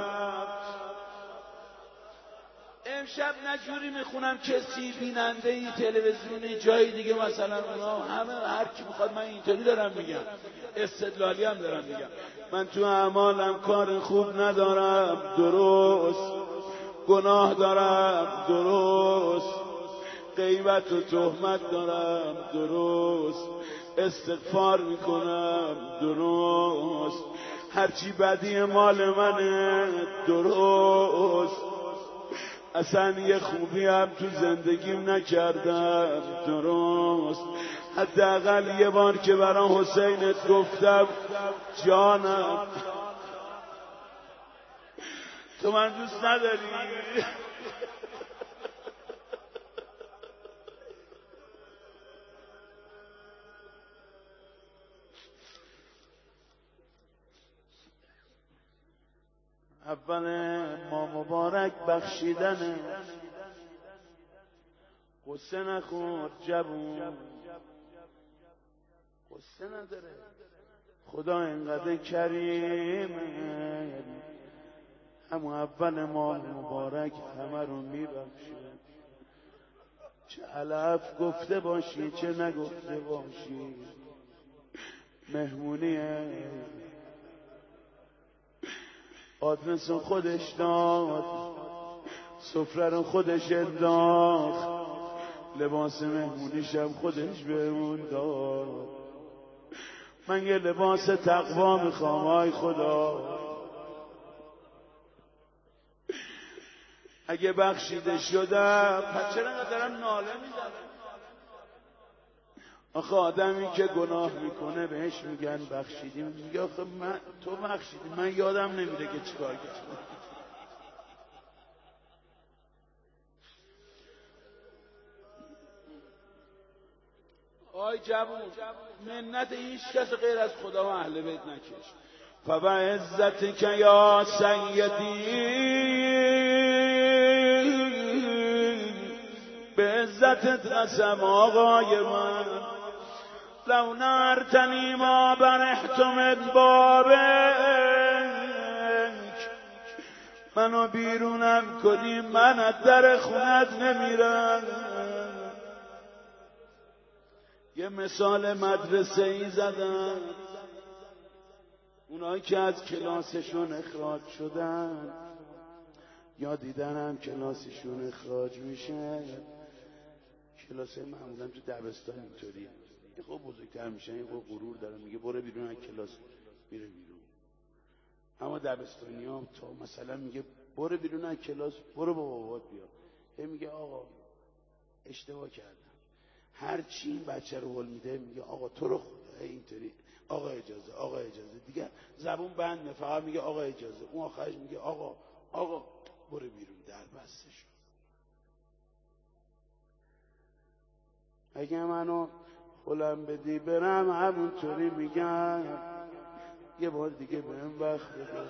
امشب نجوری میخونم کسی بیننده ای تلویزیونی جای دیگه مثلا اونا همه هر کی میخواد، من اینطوری دارم میگم، استدلالی هم دارم میگم، من تو اعمالم کار خوب ندارم، درست، گناه دارم، درست، غیبت و تهمت دارم، درست، استغفار میکنم، درست، هرچی بدی مال منه، درست، اصلا یه خوبی هم تو زندگیم نکردم، درست، حداقل یه بار که برای حسینت گفتم جانم تو من دوست نداری. اول ما مبارک بخشیدنه، قصه نخور جوون، قصه نداره، خدا اینقدر کریمه، همون اول ماه مبارک همه رو میبخشه، چه علف گفته باشی چه نگفته باشی، مهمونیه، آدرس خودش داد، سفره رو خودش انداخت، لباس مهمونیشم خودش بهمون داد. من یه لباس تقوا میخوام آی خدا، اگه بخشیده شدم پس چرا انقدر دارم ناله میزنم؟ آخه آدمی که گناه میکنه بهش میگن بخشیدیم، میگه آخه من تو بخشیدی، من یادم نمیده که چیکار کردم. آی جوون، منت هیچ کس غیر از خدا و اهل بیت نکش. فبعزتك یا سیدی به عزتت قسم آقای من لو نرتنی ما برحت من بابک منو بیرونم کنی من از در خونت نمیرم. یه مثال مدرسه ای زدم، اونایی که از کلاسشون اخراج شدن یا دیدنم کلاسشون اخراج میشه، کلاس معمولا تو دبستان اینطوریه، یه خب بزرگتر میشن یه خب غرور داره میگه برو بیرون از کلاس، میره بیرون. اما دبستانی ها تا مثلا میگه برو بیرون از کلاس، برو با بابات بیا، هی میگه آقا اشتباه کردم. هر چی این بچه رو هول میده میگه آقا تو رو خدا اینطوری، آقا اجازه، آقا اجازه، دیگه زبون بند فقط میگه آقا اجازه. اون آخرش میگه آقا آقا برو بیرون، در بسته شد. اگه منو هولم بدی برم همونطوری میگم، یه بار دیگه بهم وقت بده.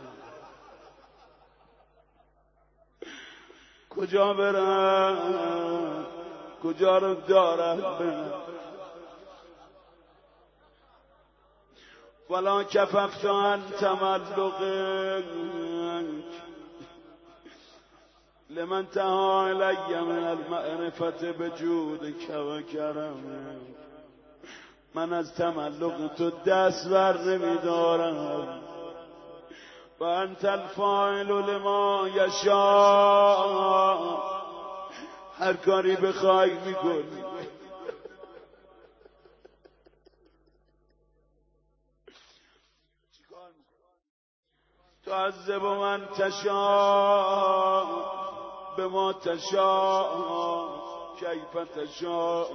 کجا برم کجا رو دارم برم ولا کففت عن تملقک لمن تها الی من المعرفة بجودک و کرمک. من از تملق تو دست بر نمیدارم و انت الفاعل لما یشاء، هر کاری بخوای میکنی. تعذب من تشاء بما تشاء کیف تشاء،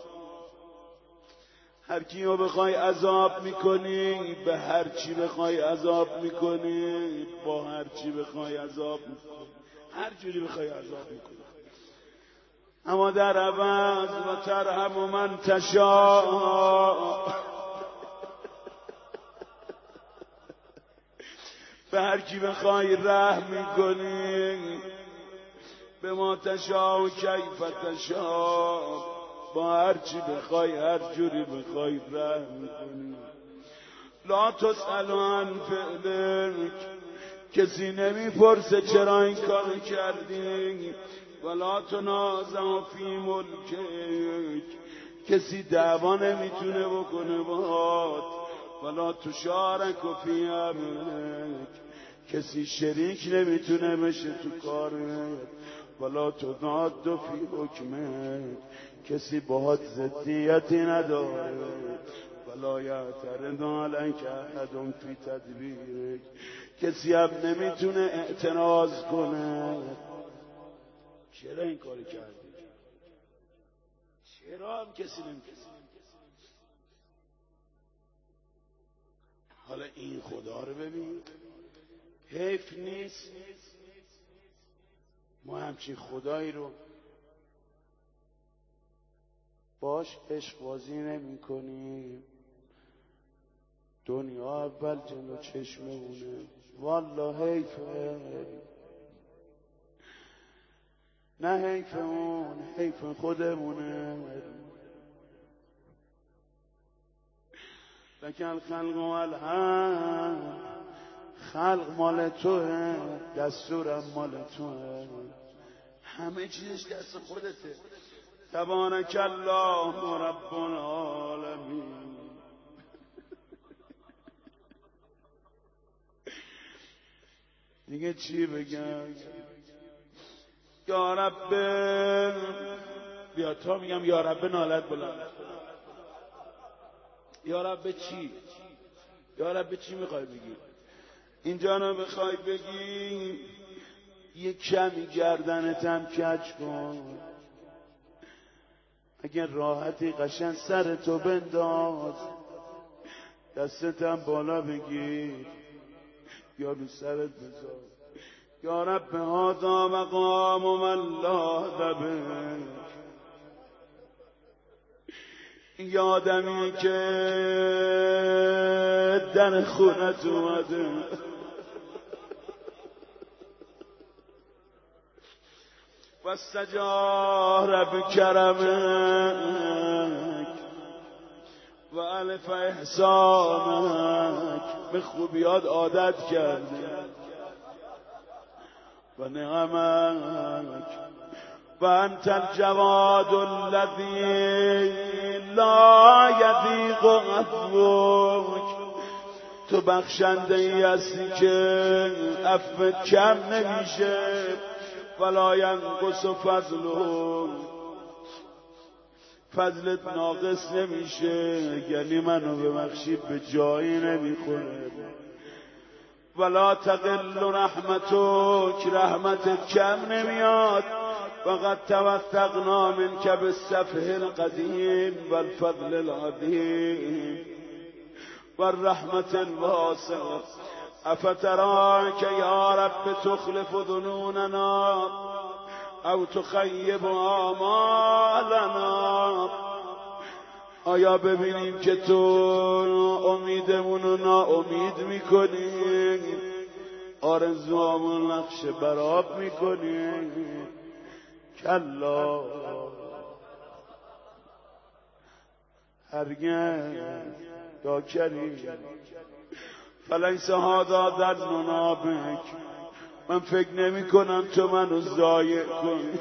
هر کیو بخوای عذاب میکنی، به هر چی بخوای عذاب میکنی، با هر چی بخوای عذاب میکنی، هر جوری بخوای عذاب میکنی. اما در عوض و ترحم من تشاء، به هر کی بخوای رحم میکنی، به ما تشاء و کیف تشاء، با هر چی بخوای هر جوری بخوای رحم میکنی. لا تسأل عن فعلک، کسی نمیپرسه چرا این کارو کردی. ولا تنازع فی ملکک، کسی دعوا نمیتونه بکنه باهات. ولا تشارک فی امرک، کسی شریک نمیتونه بشه تو کارت. ولا تضاد فی حکمک، کسی باهات ضدیتی نداره. ولا یعترض علیک احد فی تدبیرک، کسی هم نمیتونه اعتراض کنه. چرا این کاری کردی؟ چرا هم کسی نمیتونه؟ حالا این خدا رو ببین، حیف نیست ما همچین خدایی رو باش عشق بازی نمی کنیم. دنیا اول جلو چشمونه، والله حیفه. نه حیف اون، حیف خودمونه. لکن خلق و الهم، خلق مال توه، دستورم مال توه، همه چیزش دست خودته. تبارک الله رب العالمین. دیگه چی بگم؟ یا رب، بیا تا میگم یا رب نالت بلند. یا رب چی؟ یا رب چی میخوای بگی؟ اینجا رو بخوای بگی یک کمی گردنتم کج کن، اگر راحتی قشن سر تو بنداز، دستتم بالا بگیر یا رو سرت بذار. یا رب هذا مقام من لا ذبک، یادمی که در خونت اومده و استجار بکرمک و الف احسانک، به خوبیات عادت کردی و نعمک و انت الجواد الذی لا یضیق عفوک، تو بخشنده ای هستی که عفوت کم نمیشه، ولا ینقص فضلک، فضلت ناقص نمیشه، یعنی منو ببخشی به جایی نمیخوره. ولا تقل رحمتک، رحمتت کم نمیاد. وقد توثقنا منک بالسفه القدیم والفضل العظیم والرحمة الواسعة، افتراک یا رب تخلف ظنوننا او تخیب آمالنا، آیا ببینیم که تو امیدمونو ناامید میکنی، آرزوامون نقش براب میکنی؟ کلا، هرگز یا کریم، فلیس هذا ظننا بک، من فکر نمی کنم تو منو ضایع کنی.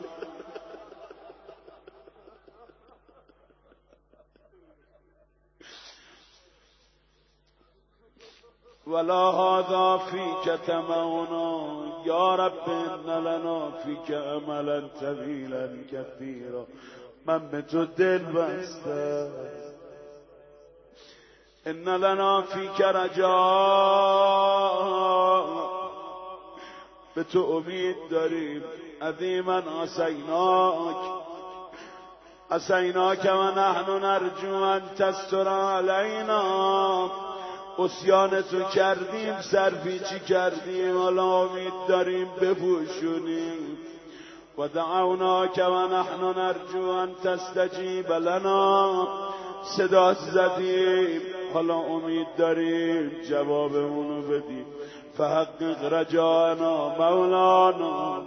ولا هذا فیک طمعنا، یا رب ان لنا فیک املا طویلا کثیرا، من به تو دل بستم. ان لنا فیک رجاء، به تو امید داریم. عظیما عصیناک، عصیناک و نحن نرجو ان تستر علینا، عصیان تو کردیم، سرپیچی کردیم، حالا امید داریم بپوشونیم. و دعوناک و نحن نرجو ان تستجیب لنا، صدات زدیم، حالا امید داریم جوابمونو بدیم. فحقق رجانا مولانا،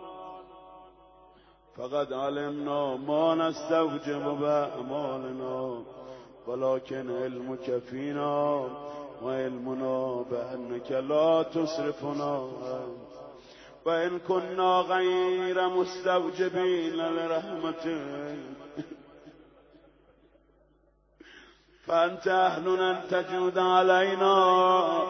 فقد علمنا ما نستوجب بأعمالنا، ولكن علمك فينا وعلمنا بأنك لا تصرفنا، وإن كنا غير مستوجبين لرحمتك فأنت أهل أن تجود علينا.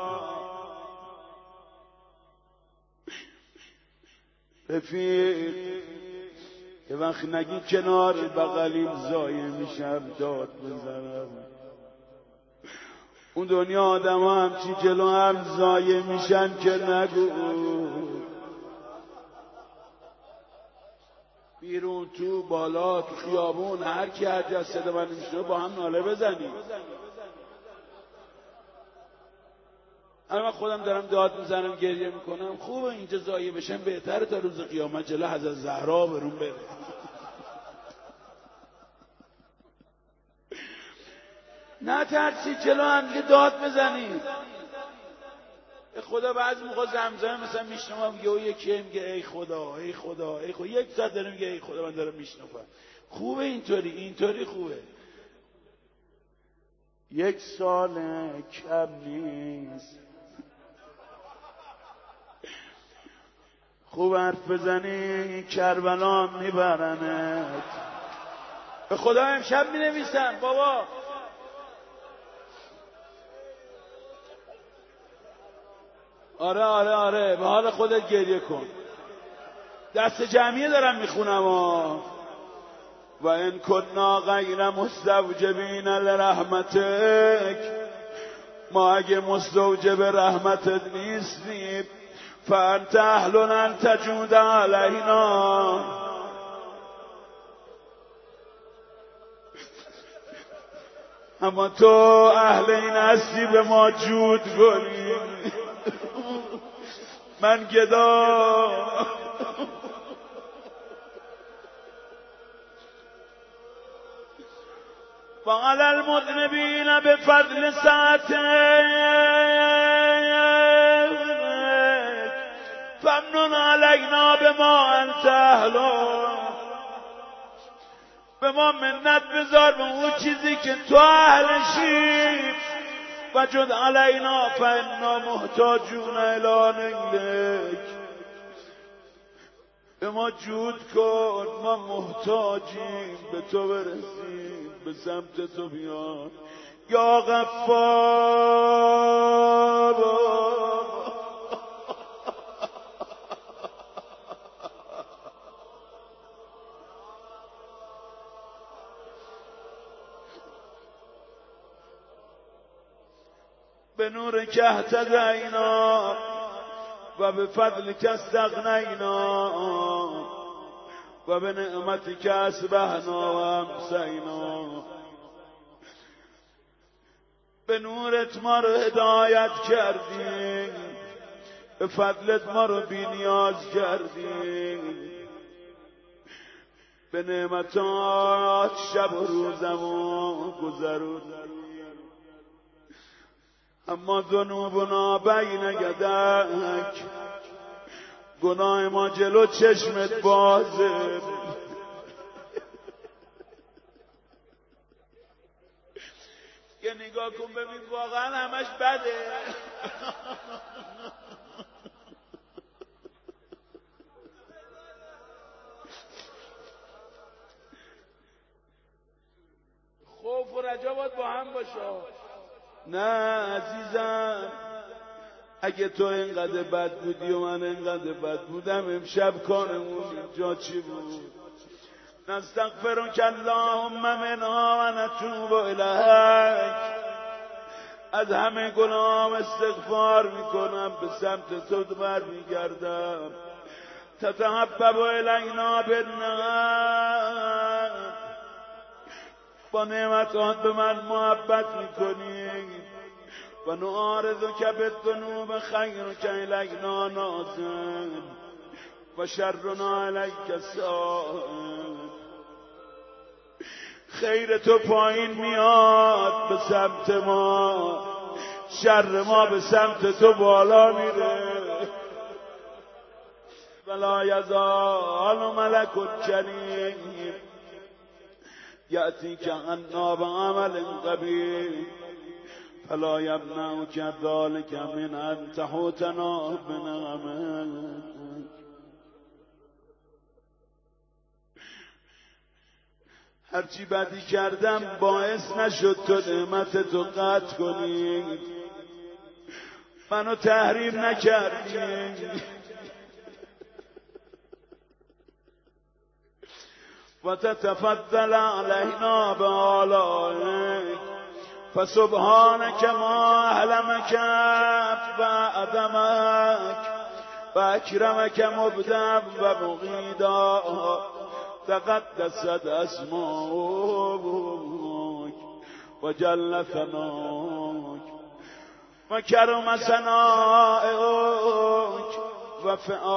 رفیق، یه وقت نگی کنار بغلیم ضایع میشم داد بزنم، اون دنیا آدم ها همچی جلو هم ضایع میشن که نگو. بیرون، تو، بالا، تو خیابون، هر کی هر جا صدا من میشنه با هم ناله بزنیم. اما خودم دارم داد میزنم، گریه میکنم، خوبه اینجا ضایع بشن، بهتره تا روز قیامت جلو حضرت زهرا برون بره. نه ترسی، جلو هم دیگه داد بزنیم. به خدا بعضی موقع زمزمه مثلا میشنوم میگه او یکی میگه ای خدا ای خدا ای خدا، یک ساعت داره میگه ای خدا، من دارم میشنوم. خوبه اینطوری، اینطوری خوبه. یک سال کم نیست، خوب حرف بزنی کربلا میبرنت. به خدا امشب مینویسم بابا، آره آره آره، به حال خودت گریه کن. دست جمعیه دارم میخونم. و ان کنا غیر مستوجبین لرحمتک، ما اگه مستوجب رحمتت نیستیم، فانت اهل ان تجود علینا، اما تو اهل این هستی به ما جود کنی. من گدا وعلى المذنبین بفضل ساعتك فمنن علینا بما انت اهله. به ما منت بذار به اون چیزی که تو اهلشی. و جد علینا فانا محتاجون الی نیلک. به ما جود کن، ما محتاجیم به تو برسیم، به سمت تو بیان یا غفار. به نور که اهتدینا و به فضل که استغنینا و به نعمتی که اصبحنا و امسینا. به نورت ما رو هدایت کردی، به فضلت ما رو بی نیاز کردی. به نعمتات شب و روزمو گذروندی. اما ذنوبنا بین یدک، گناه ما جلو چشمت بازه. یه نگاه کن ببین واقعا همش بده. خوف و رجا باید با هم باشه. نه عزیزم، اگه تو اینقدر بد بودی و من اینقدر بد بودم، امشب کارمون اینجا چی بود؟ نستغفرک اللهم منها و نتوب الیک. از همه گناهم استغفار میکنم، به سمت تو برمیگردم. تتحبب الینا بالنعم، با نعمتات به من محبت میکنی. و نعارض که بالذنوب خیر که الینا نازل و شرنا الیک سائل. خیر تو پایین میاد به سمت ما، شر ما به سمت تو بالا میره. ولا یزال ملک کریم یأتیک عنا بعمل قبیح فلا یمنعک ذلک من ان تحوطنا بنعمه. هرچی بدی کردم باعث نشد تو نعمت تو قطع کنی، منو تحریم نکردی. و تتفضل علینا بآلائک فسبحانک ما احلمک و عدمک و اکرمک مبدم و مقیدا. تقدست اسماک و جل ثناک و کرم ثنائک و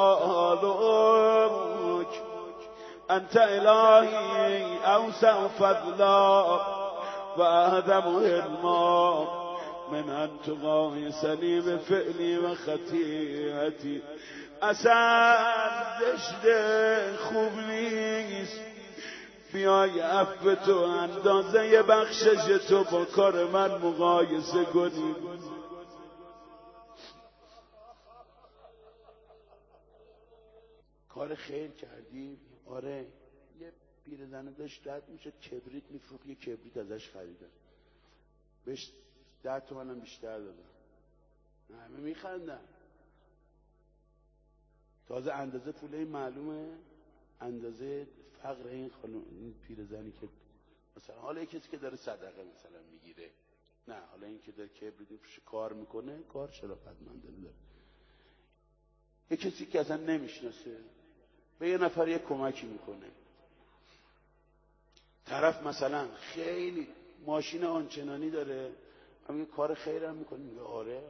فعالک. انت الهی اوسع فضلا و اعظم علما من ان تقایسنی بفعلی و خطیئتی. اصلا زشته، خوب نیست بیای عفو تو اندازه بخشش تو با کار من مقایسه کنی. کار خیر کردی؟ آره. یه پیرزنه داشت رد میشد، کبریت میفروخت، یه کبریت ازش خریدن، بهش ده تومنم بیشتر دادن. همه میخندن. تازه اندازه پوله معلومه، اندازه فقر این خانم، این پیرزنی که مثلا حالا یه کسی که داره صدقه مثلا میگیره، نه حالا این که داره کبریت میفروشه کار میکنه، کار شرافتمندانه داره. یه کسی که اصلا نمیشناسه به یه نفر یه کمکی میکنه. طرف مثلا خیلی ماشین آنچنانی داره، من میگه کار خیرم میکنی؟ میگه آره.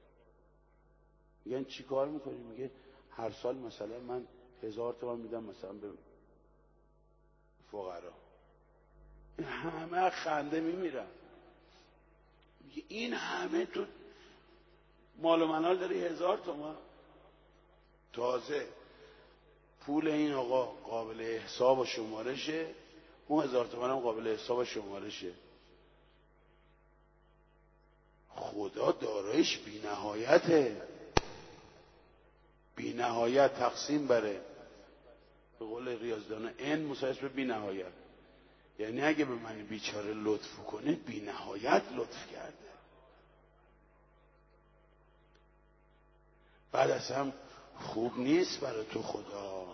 میگن چی کار میکنی؟ میگه هر سال مثلا من هزار تومان میدم مثلا به فقرا. همه خنده میمیرن. این همه تو مال و منال داری هزار تومان، تازه پول این آقا قابل حساب و شمارشه، اون هزار تومان هم قابل حساب و شمارشه. خدا دارایش بی نهایته، بی نهایت تقسیم بره. به قول ریاضی‌دانا ان مساوی به بی نهایت، یعنی اگه به من بیچاره لطف کنه بی نهایت لطف کرده. بعد اصلا خوب نیست برای تو خدا.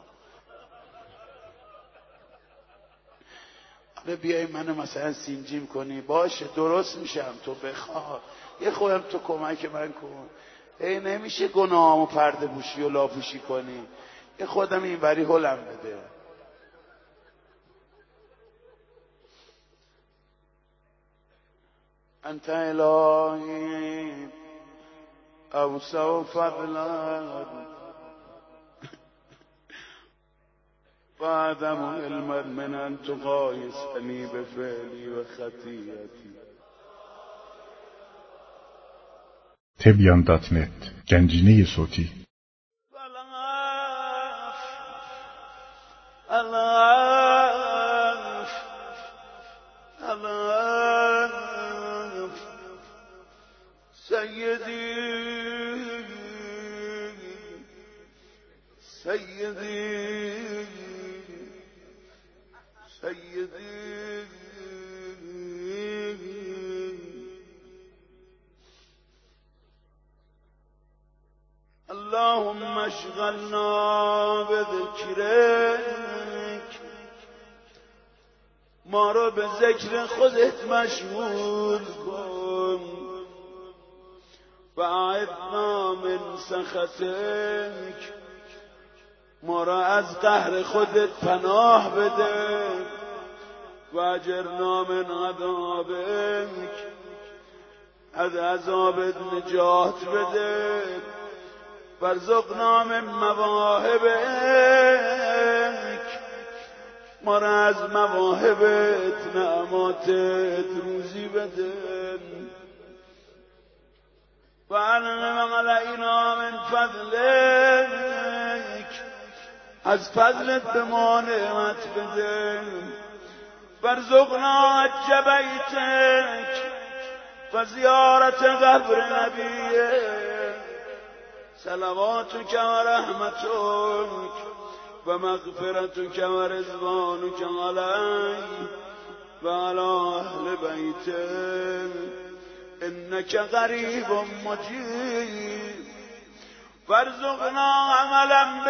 حالا بیای منو مثلا سینجیم کنی، باشه درست میشم، تو بخواه یه خودم تو کمک من کن. ای نمیشه گناهامو پرده پوشی و لاپوشی کنی، یه خودم اینوری هلم بده. انت الهی اوسع فضلا وعدم علما من ان تقایسنی بفعلی و خطیئتی. تبیان دات نت گنجینه صوتی. العف العف سیدی سیدی سیدی اللهم اشغلنا بذکرک، ما رو به ذکر خودت مشغول کن. و اعذنا من سخطک، ما را از قهر خودت پناه بده. و اجرنا من عذابک، از عذابت نجات بده. وارزقنا من مواهبک، ما را از مواهبت نعماتت روزی بده. و انعم علینا من فضلک، از فضلت به ما نعمت بده. وارزقنا حج بیتک و زیارت قبر نبیک. صلواتک و رحمتک و مغفرتک و رضوانک علی و علی اهل بیتک انک قریب مجیب. وارزقنا عملا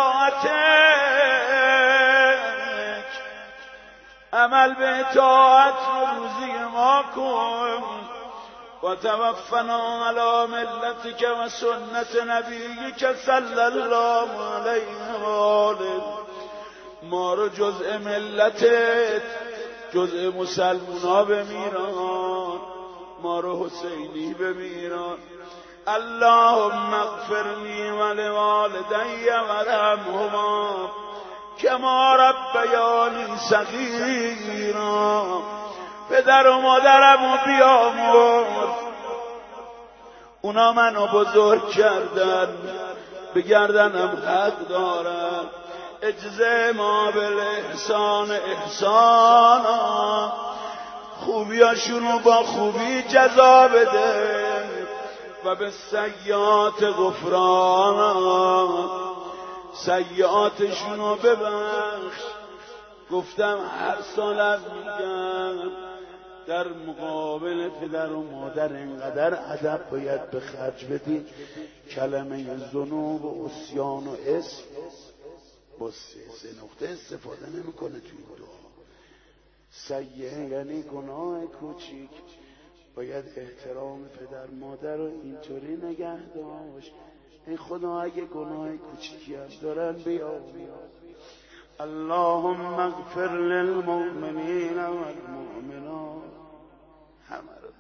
بطاعتک، عمل به اطاعت روزی ما کن. و توفنا علی ملتک و سنت نبیک صلی الله علیه و آله. ما رو جزء ملتت، جزء مسلمونا بمیران، ما رو حسینی بمیران. اللهم اغفر لی و لوالدی وارحمهما کما ربیانی صغیرا. پدر و مادرم رو بیامرز، اونا منو بزرگ کردن، به گردنم حق دارن. اجزه ما بالاحسان احسانا، خوبیاشونو با خوبی جزا بده. و به سیئات غفرانا، سیئاتشونو ببخش. گفتم هر سالم میگم در مقابل پدر و مادر اینقدر ادب باید به خرج بدی. کلمه ذنوب و عصیان و اسم با سه نقطه استفاده نمیکنه توی دعا. سیئه یعنی گناه کوچیک، باید احترام پدر مادر رو اینطوری نگه داشت. ای خدا اگه گناه کوچیکی هم دارن بیا بیا. اللهم اغفر للمؤمنین والمؤمنات، همه رو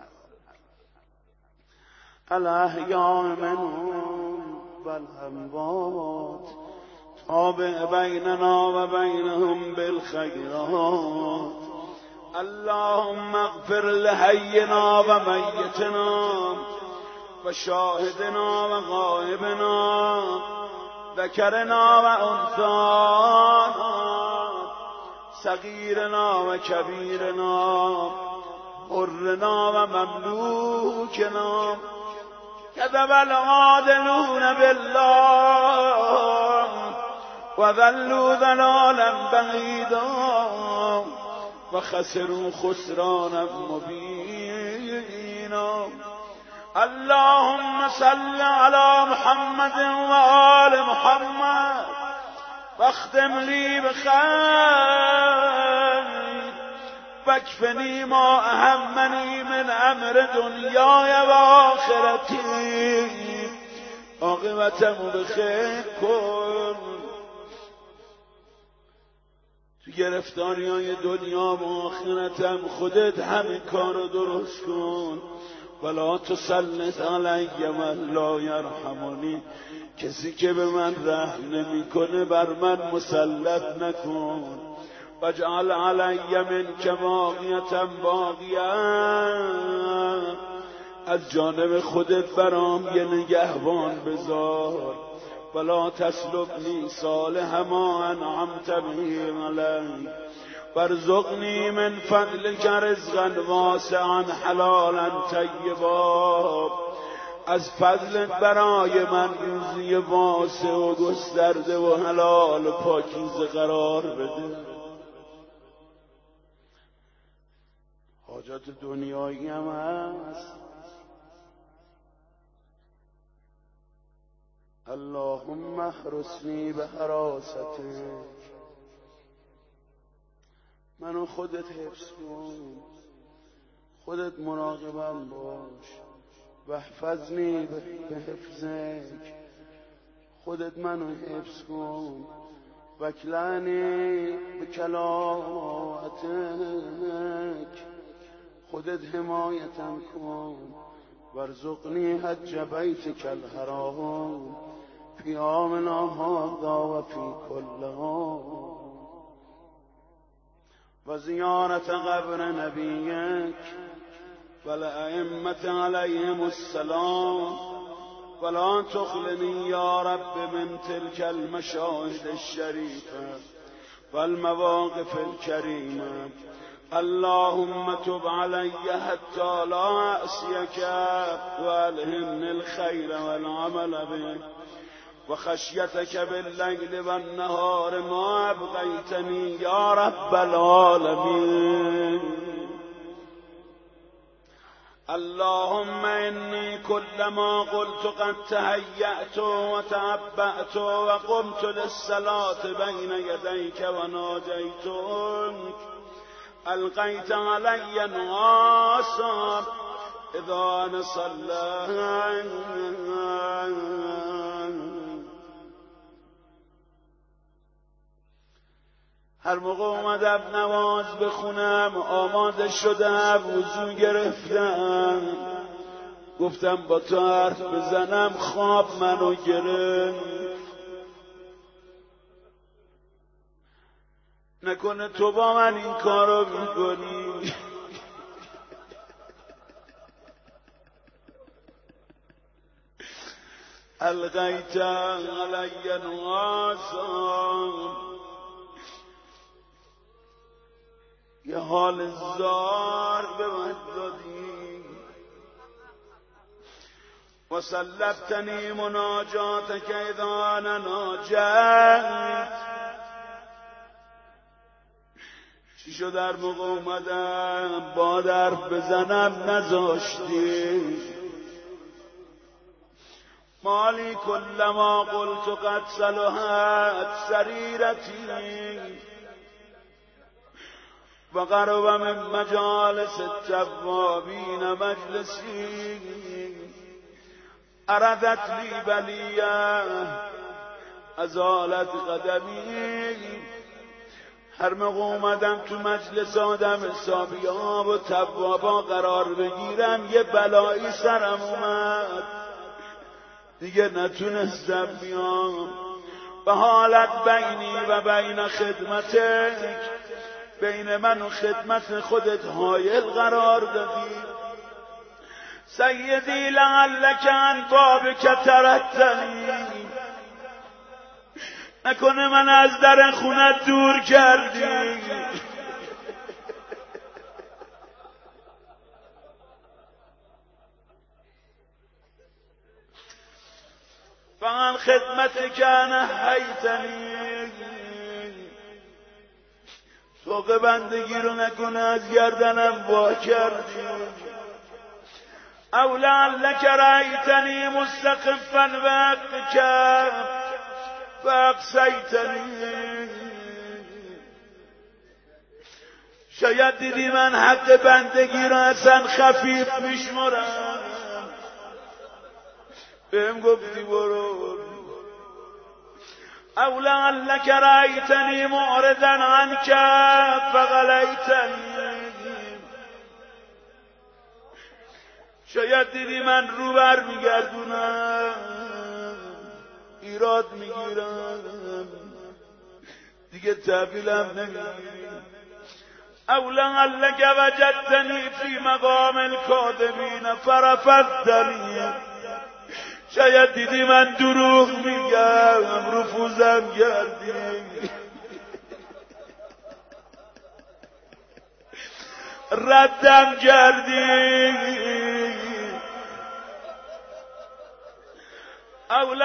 الاحیاء منهم والاموات، تابع بیننا و بینهم بالخیرات. اللهم اغفر لحینا و میتنا و شاهدنا و غائبنا ذکرنا و انثانا صغیرنا و کبیرنا حرنا و مملوکنا كذب العادلون بالله وذلوا ذلالا بعيدا وخسروا خسرانا مبينا اللهم صل على محمد وآل محمد واختم لي بخير واكفني ما أهمني من أمر دنیای و آخرتی عاقبتمو بخیر کن. تو گرفتاری های دنیا و آخرتم خودت همه کارو درست کن. ولا تسلط علی من لا یرحمنی، کسی که به من رحم نمیکنه بر من مسلط نکن. واجعل علی منک باقیة باقیة، از جانب خودت برام یه نگهبان بذار. ولا تسلبنی صالح ما انعمت به علی وارزقنی من فضلک رزقا واسعا حلالا طیبا، از فضلت برای من روزی واسع و گسترده و حلال و پاکیزه قرار بده. حاجات دنیایی هم هست. اللهم احرسنی به حراستک، منو خودت حفظ کن، خودت مراقبم باش. و احفظنی به حفظک، خودت منو حفظ کن. وکلعنی به کلاوتک، خودت حمایتم کن. وارزقنی حج بیتک الحرام فی عامنا هذا و فی کل عام، و زیارت قبر نبیک و الائمة علیهم السلام. ولا تخلنی یا رب من تلك المشاهد الشریفه و المواقف الکریمه. اللهم تب علی حتی لا اعصیک و الهمنی الخیر والعمل به و خشیتک باللیل و النهار ما ابقیتنی یا رب العالمین. اللهم انی كلما قلت قد تهیأت و تعبأت و قمت للصلاة بین یدیک و ناجیتک القیت علی نعاسا اذا نصلی. هر موقع اومدم نماز بخونم آماده شدم، وضو گرفتم، گفتم با تو حرف بزنم، خواب منو گرفت. نکنه تو با من این کارو میکنی. القیت علی نعاسا، یه حال زار به من دادی. و سلبتنی مناجاتک اذا انا ناجیت، چی شد در موقع اومدم با درف بزنم نذاشتی. مالی کلما قلت قد صلحت سریرتی و قرب من مجالس التوابین مجلسی اردت لی بلیه ازالت قدمی. هر موقع اومدم تو مجلس آدم حسابی ها و توابا قرار بگیرم یه بلایی سرم اومد، دیگه نتونستم بیام. و حالت بینی و بین خدمتک، بین من و خدمت خودت حایل قرار دادی. سیدی لعلک عن بابک ترکتنی، نکنه من از در خونت دور کردی. فعن خدمت که نهیتنی، سوق بندگی رو نکنه از گردنم وا کردی. او لعلک رأیتنی مستخفا بحقک فاقصیتنی، شاید دیدی من حق بندگی رو اصلا خفیف میشمرم، بهم گفتی برو. او لعلک رأیتنی معرضا عنک فغلیتنی، شاید دیدی من رو بر میگردونم ایراد میگیرم دیگه تحویلم نمیگیری. او لعلک وجدتنی فی مقام الکاذبین فرفضتنی، شاید دیدی من دروغ میگم رفوزم کردی، ردم کردی. او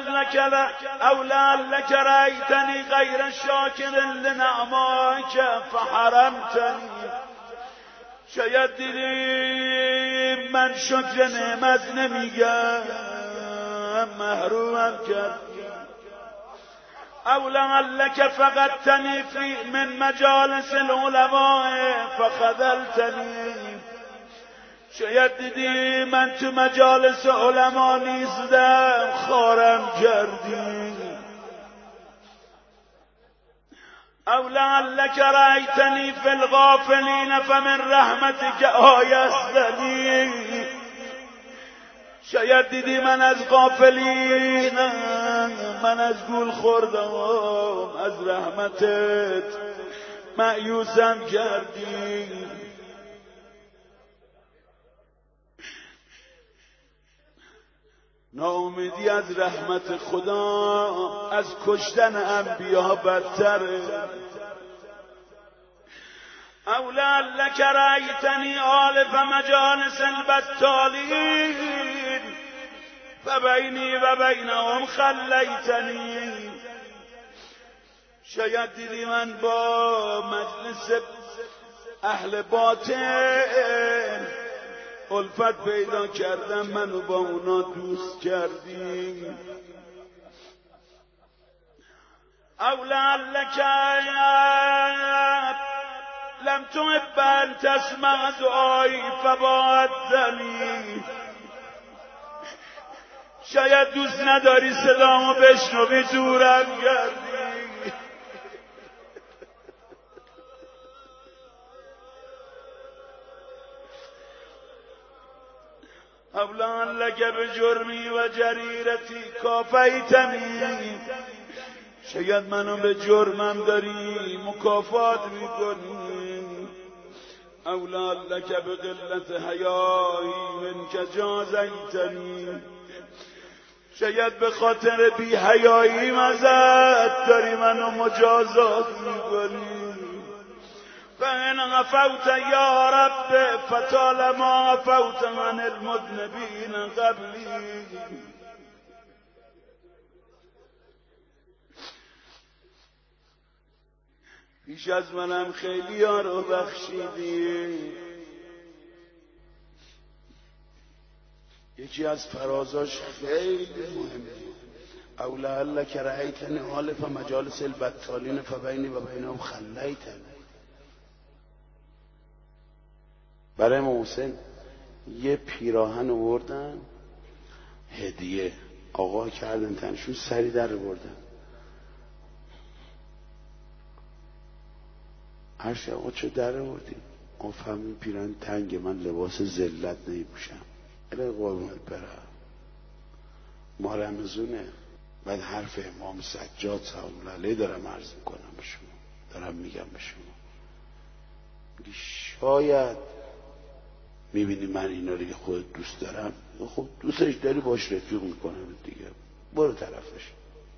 لعلک رأیتنی غیر شاکر لنعمائک فحرمتنی، شاید دیدی من شکر نعمت نمیگم محرومم کردی. او لعلک فقدتنی فی من مجالس العلماء فخذلتنی، شاید دیدی من تو مجالس علما نیستم خارم کردی. او لعلک رأیتنی فی الغافلین فمن رحمتک آیستنی، شاید دیدی من از غافلین، من از گول خوردم از رحمتت مأیوسم کردی. ناامیدی از رحمت خدا از کشتن انبیا بدتره. او لعلک رأیتنی آلف مجالس البطالین فبینی و بینهم خلیتنی، شاید دیدی من با مجلس اهل باطل الفت پیدا کردم، منو با اونا دوست کردی. او لعلک لم تحب ان تسمع دعایی فباعدتنی، شاید دوست نداری صدامو بشنوی دورم کردی. او لعلک بجرمی و جریرتی کافیتنی، شاید منو به جرمم داری مکافات میکنی. او لعلک بقلت حیایی منک جازیتنی، شاید به خاطر بی حیایی مزد داری منو مجازات میکنی. فإن عفوت یا رب فطالما عفوت من المذنبین قبلی، پیش از منم خیلی ها رو بخشیدی. یکی از فرازاش خیلی مهمه. او لعلک رأیتنی آلف مجالس البطالین فبینی و بینهم خلیتنی. برای امام حسین یه پیراهن آوردن هدیه، آقا کردن تنشون سری در بردن. هرش آقا چه در بردی؟ آقا فهمین پیراهن تنگه، من لباس ذلت نمیپوشم، الهی قربونت برم، ما رمزونه. بعد حرف امام سجاد سلام الله علیه دارم عرض میکنم به شما، دارم میگم به شما. شاید میبینی من اینا رو که خودت دوست دارم، خب دوستش داری باش رفیق میکنم دیگه، برو طرفش.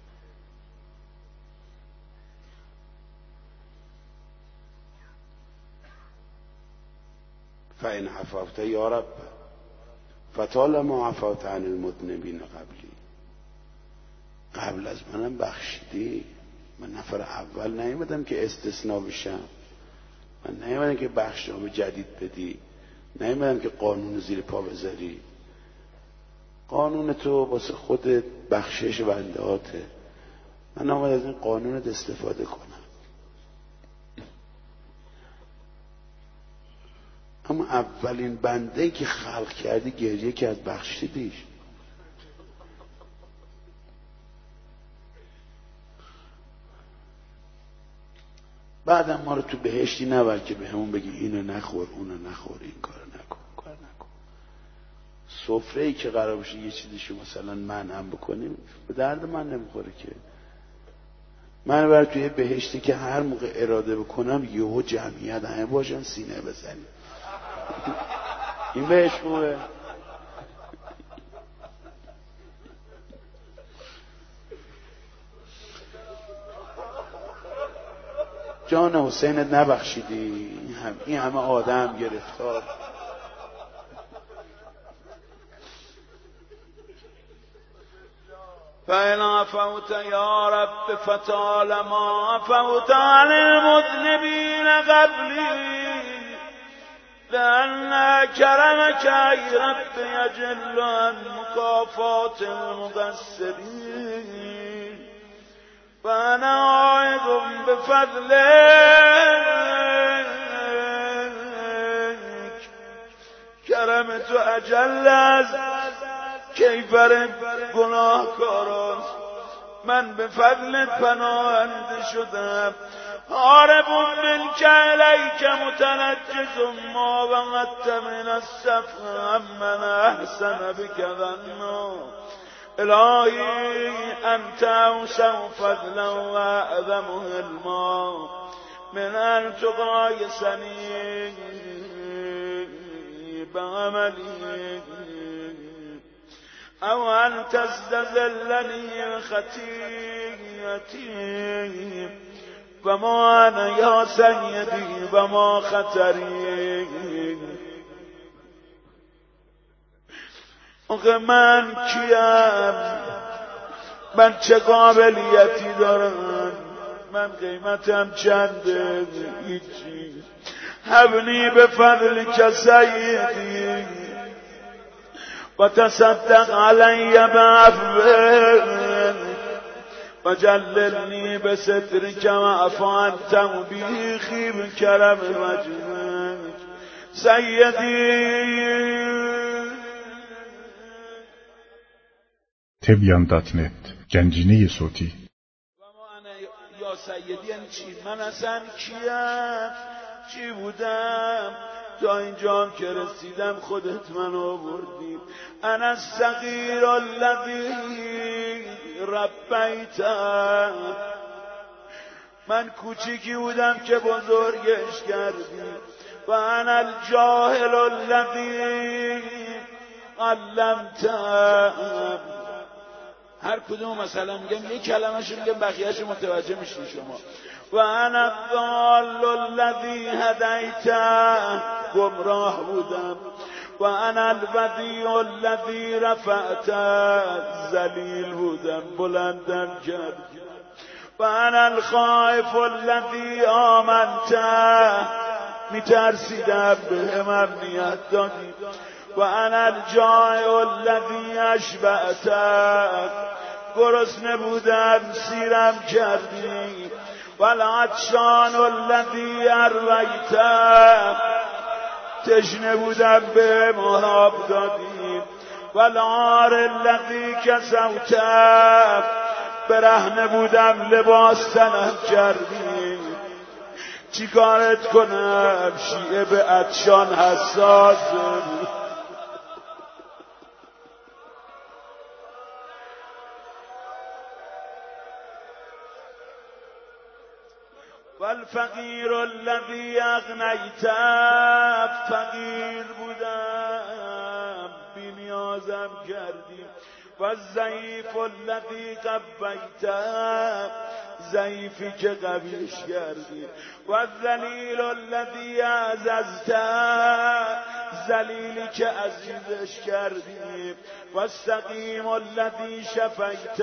فإن عفوت یا رب فطالما عفوت عن المذنبین قبلی، قبل از منم بخشیدی. من نفر اول نیومدم که استثناء بشم، من نیومدم که بخشنامه جدید بدی، نیومدم که قانون زیر پا بذاری. قانون تو واسه خودت بخشش بندهاته، من اومد از این قانونت استفاده کنم. اما اولین بنده‌ای که خلق کردی گریه که از بخشیدیش. بعدم ما رو تو بهشتی نبر که به همون بگی اینو نخور اونو نخور این کارو نکن کار نکن. سفره‌ای که قرار باشه یه چیزیشو مثلا منعم بکنیم به درد من نمیخوره که. من بر توی بهشتی که هر موقع اراده بکنم یهو جمعیت همه باشن سینه بزنیم. این بهش خوبه. جان حسینت نبخشیدی، این همه آدم گرفتار. فإن عفوت یا رب فطالما عفوت عن المذنبین قبلی لأن کرمك ای رب یجل عن مکافات المقصرین فأنا عائد بفضلك. کرم تو اجل از کیفر گناهکاراست. من به فضلت پناهنده شدم. هارب منك الیک متنجز ما وقدت من السفه من احسن بك ظنا. الهی انت اوسع فضلا و اعظم حلما من ان تقایسنی بعملی او ان تستذلنی خطیئتی و ما انا یا سیدی و ما خطری. آخه من کیم؟ من چه قابلیتی دارم؟ من قیمتم چنده؟ هیچی. هبنی به فضل که سیدی و تصدق علی بعفوه و جللنی به سترک و عفان توبیخی بکرم مجموعک سیدی. تبیان دات نت گنجینه صوتی. و ما انا یا سیدی یعنی چی؟ من اصلا کیم؟ چی بودم؟ تا اینجا که رسیدم خودت من آوردی. انا الصغیر الذی ربیته، من کوچیکی بودم که بزرگش کردی. و انا الجاهل الذی علمته. هر کدوم مثلا میگم یک کلمه‌شو میگم بقیه‌شو متوجه میشین شما. و انا الضال الذی هدیته، گمراه بودم. و انا الودیع الذی رفعته، ذلیل بودم بلندم کردی. و انا الخائف الذی آمنته، میترسیدم به امنیت دادی. و انا الجائع الذی اشبعته، گرسنه بودم سیرم کردی. و العطشان الذی ارویته، تشنه بودم به آب دادی. و العار الذی کسوته، برهنه بودم لباس تنم کردی. چی کارت کنم؟ شیعه به عطشان حساس. والفقیر الذی اغنیت، فقیر بودم بی نیازم کردی. والضعیف الذی قویت، ضعیفی که قویش کردی. والذلیل الذی عززت، ذلیلی که عزیزش کردی. والسقیم الذی شفیت،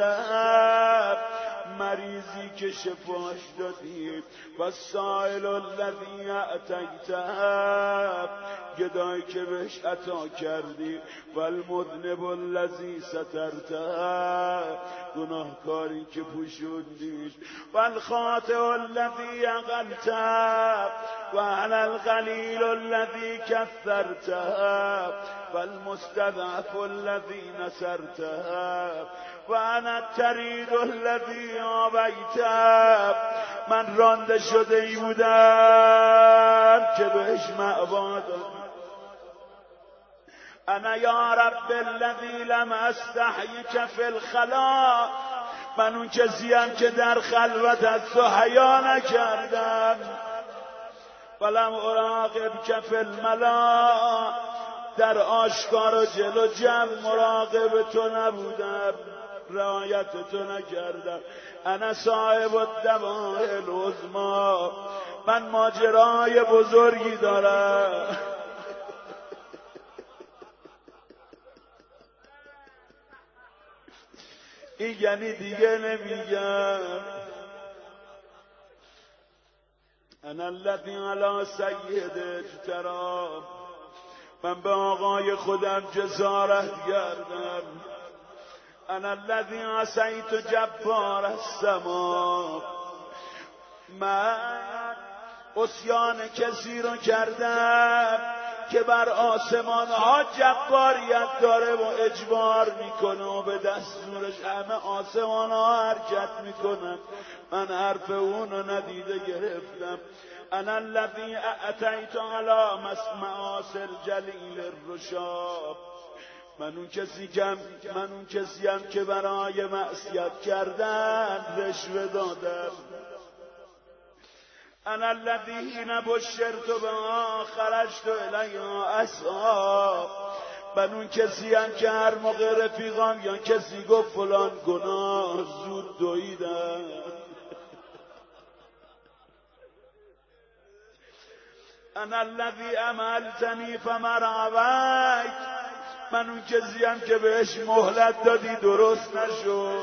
مریضی که شفاش دادی. والسائل الذی اعطیت، گدایی که بهش عطا کردی. والمذنب الذی سترت، گناهکاری که پوشوندیش. والخاطئ الذی عقلت، وعلى القلیل الذی کثرت. والمستضعف الذی نصرت، وانا الطرید الذی آویت. من رانده شده ای بودم که بهش مأوا دادی. انا یا رب الذی لم استحیک فی الخلا، من اون کسیم که در خلوت از تو حیا نکردم. ولم اراقب که فی الملا، در آشکار و جلو جمع مراقب تو نبودم، رعایت تو نکردم. انا صاحب الدواء العظمی، من ماجرای بزرگی دارم. این یعنی دیگه نمیگم. انا الذی علی سید اجترا، من به آقای خودم جسارت کردم. انا الذی عصیت جبار السما، من عصیان کسی رو کردم که بر آسمان ها جباریت داره و اجبار میکنه و به دستورش همه آسمان ها حرکت میکنن. من حرف اونو ندیده گرفتم. انا الذی اعطیت علی معاصی الجلیل الرشاب، من اون کسی کم من اون کسیم که برای معصیت کردن رشوه دادم. انا الذی حین بشرت بها خرجت الیها اسعی، من اون کسیم که هر موقع رفیقام یا کسی گفت فلان گناه زود دویدم. انا الذی املتنی فمرعویت، من اون کسیم که بهش مهلت دادی درست نشو.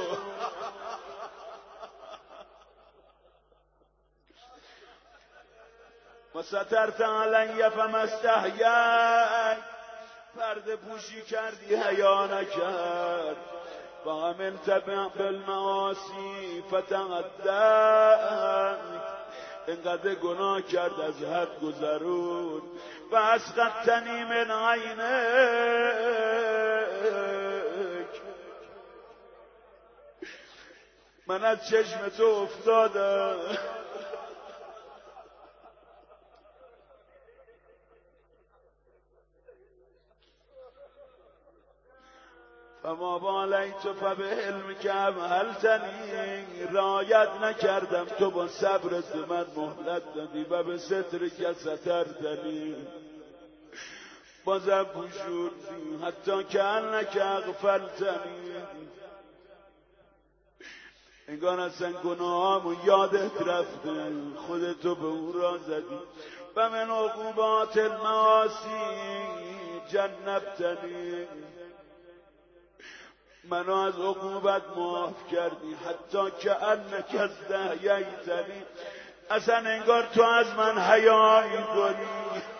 و سترت علی فما استحییت، پرده پوشی کردی حیا نکرد. و عملت بالمعاصی فتعدیت، اینقدر گناه کرد از حد گذرون. و اسقطتنی من عینک، من از چشم تو افتادم. فما بالیت فبحلمک امهلتنی، رعایت نکردم تو با صبرت من مهلت دادی. و به سترک سترتنی، بازم پوشوندی. حتی که انک اغفلتنی، انگار اصلا گناهامو یادت رفته، خودتو به او را زدی. و من عقوبات المعاصی جنبتنی، منو از عقوبت معاف کردی. حتی که انک استحییتنی، اصلا انگار تو از من حیا می‌کنی.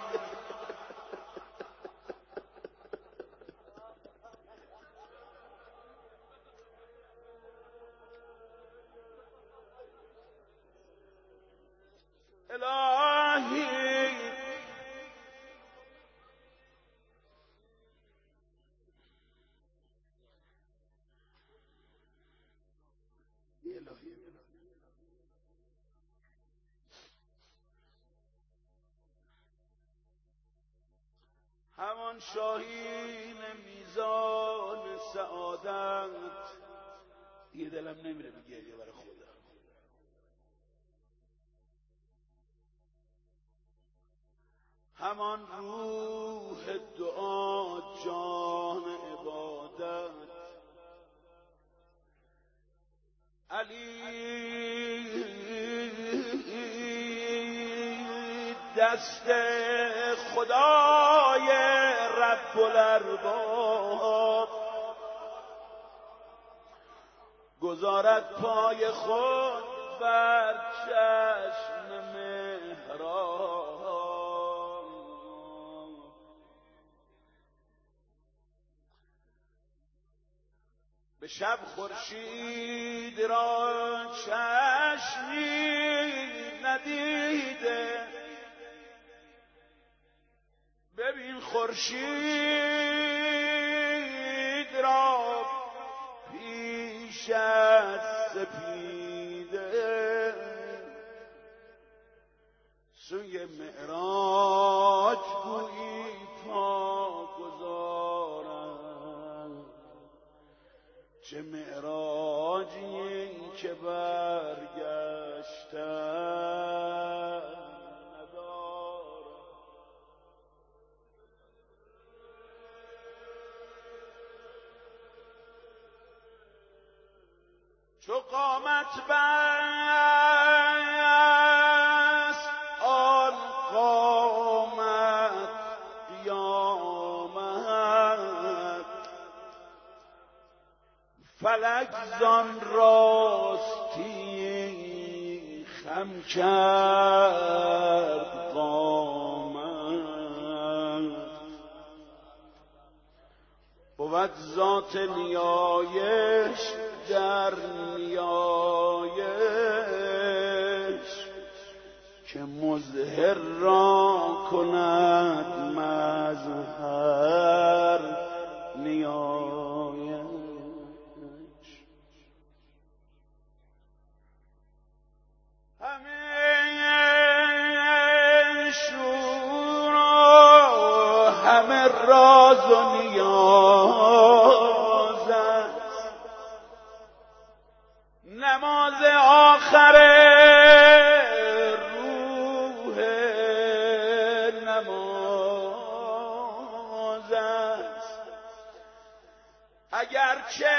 الهی همان شاهین میزان سعادت، دیگه دلم نمیره بگیه برای خودم. همان روح دعا جان عبادت علی دست خدای رب الارباب گذارد پای خود بر چشم محراب به شب خورشید را چشمی ندیده ببین خورشید را پیش از سپیده سوی معراج گویی پا گذارم چه معراجی این که برگشتم چو قامت بست آن قامت قیامت فلک زان راستی خم کرد قامت بود ذات نیایش در نیایش که مظهر را کند مظهر نیایش همه شور و همه راز و نیاز است نماز آخر روح نماز است اگرچه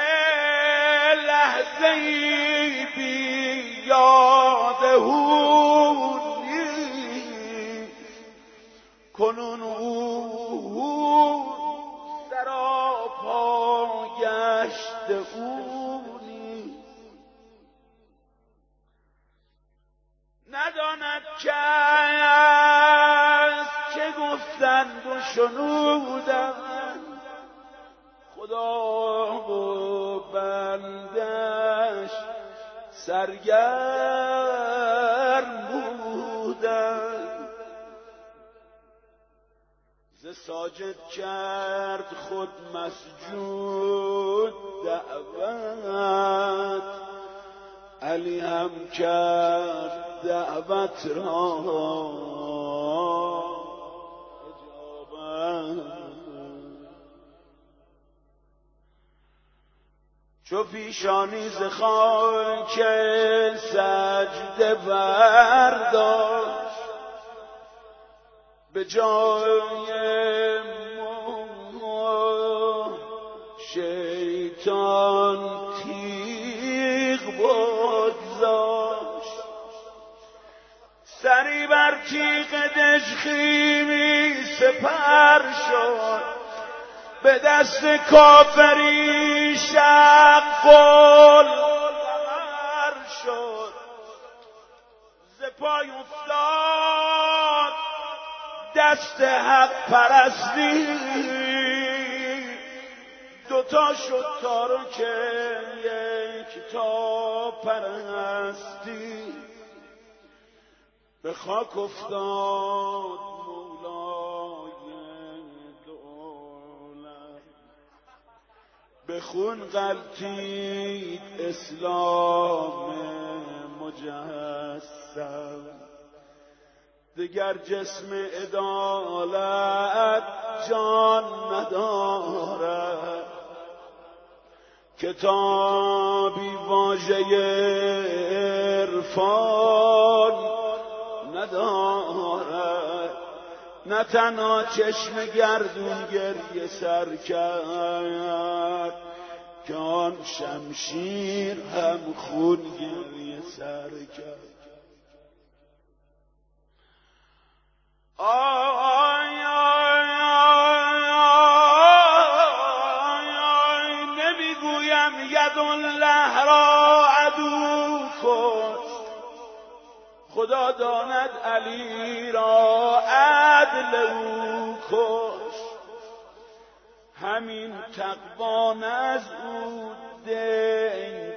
لحظه‌ای بی یاد او نیست کنون او سراپا گشت او نیست نداند کس چه گفتند و شنودند خدا و بندش سرگرم بودند ز ساجد کرد خود مسجود دعوت علی هم کرد دعوت را اجابت چو پیشانی ز خاک سجده برداشت به جای ما شیطان تیغ بگذاشت سری بر تیغ دژخیمی سپر شد به دست کافری شق القمر شد ز پای افتاد دست حق پرستی دوتا شد تارک یک تا پرستی به خاک افتاد به خون غلتید اسلام مجسم دگر جسم عدالت جان ندارد کتابی واژه عرفان ندارد نه تنها چشم گردون گریه سر کرد که آن شمشیر هم خون گریه سر کرد. آی آی آی آی نمیگویم یدالله را عدو کش، خدا داند علی را عدل او کش. همین تقوان از او دین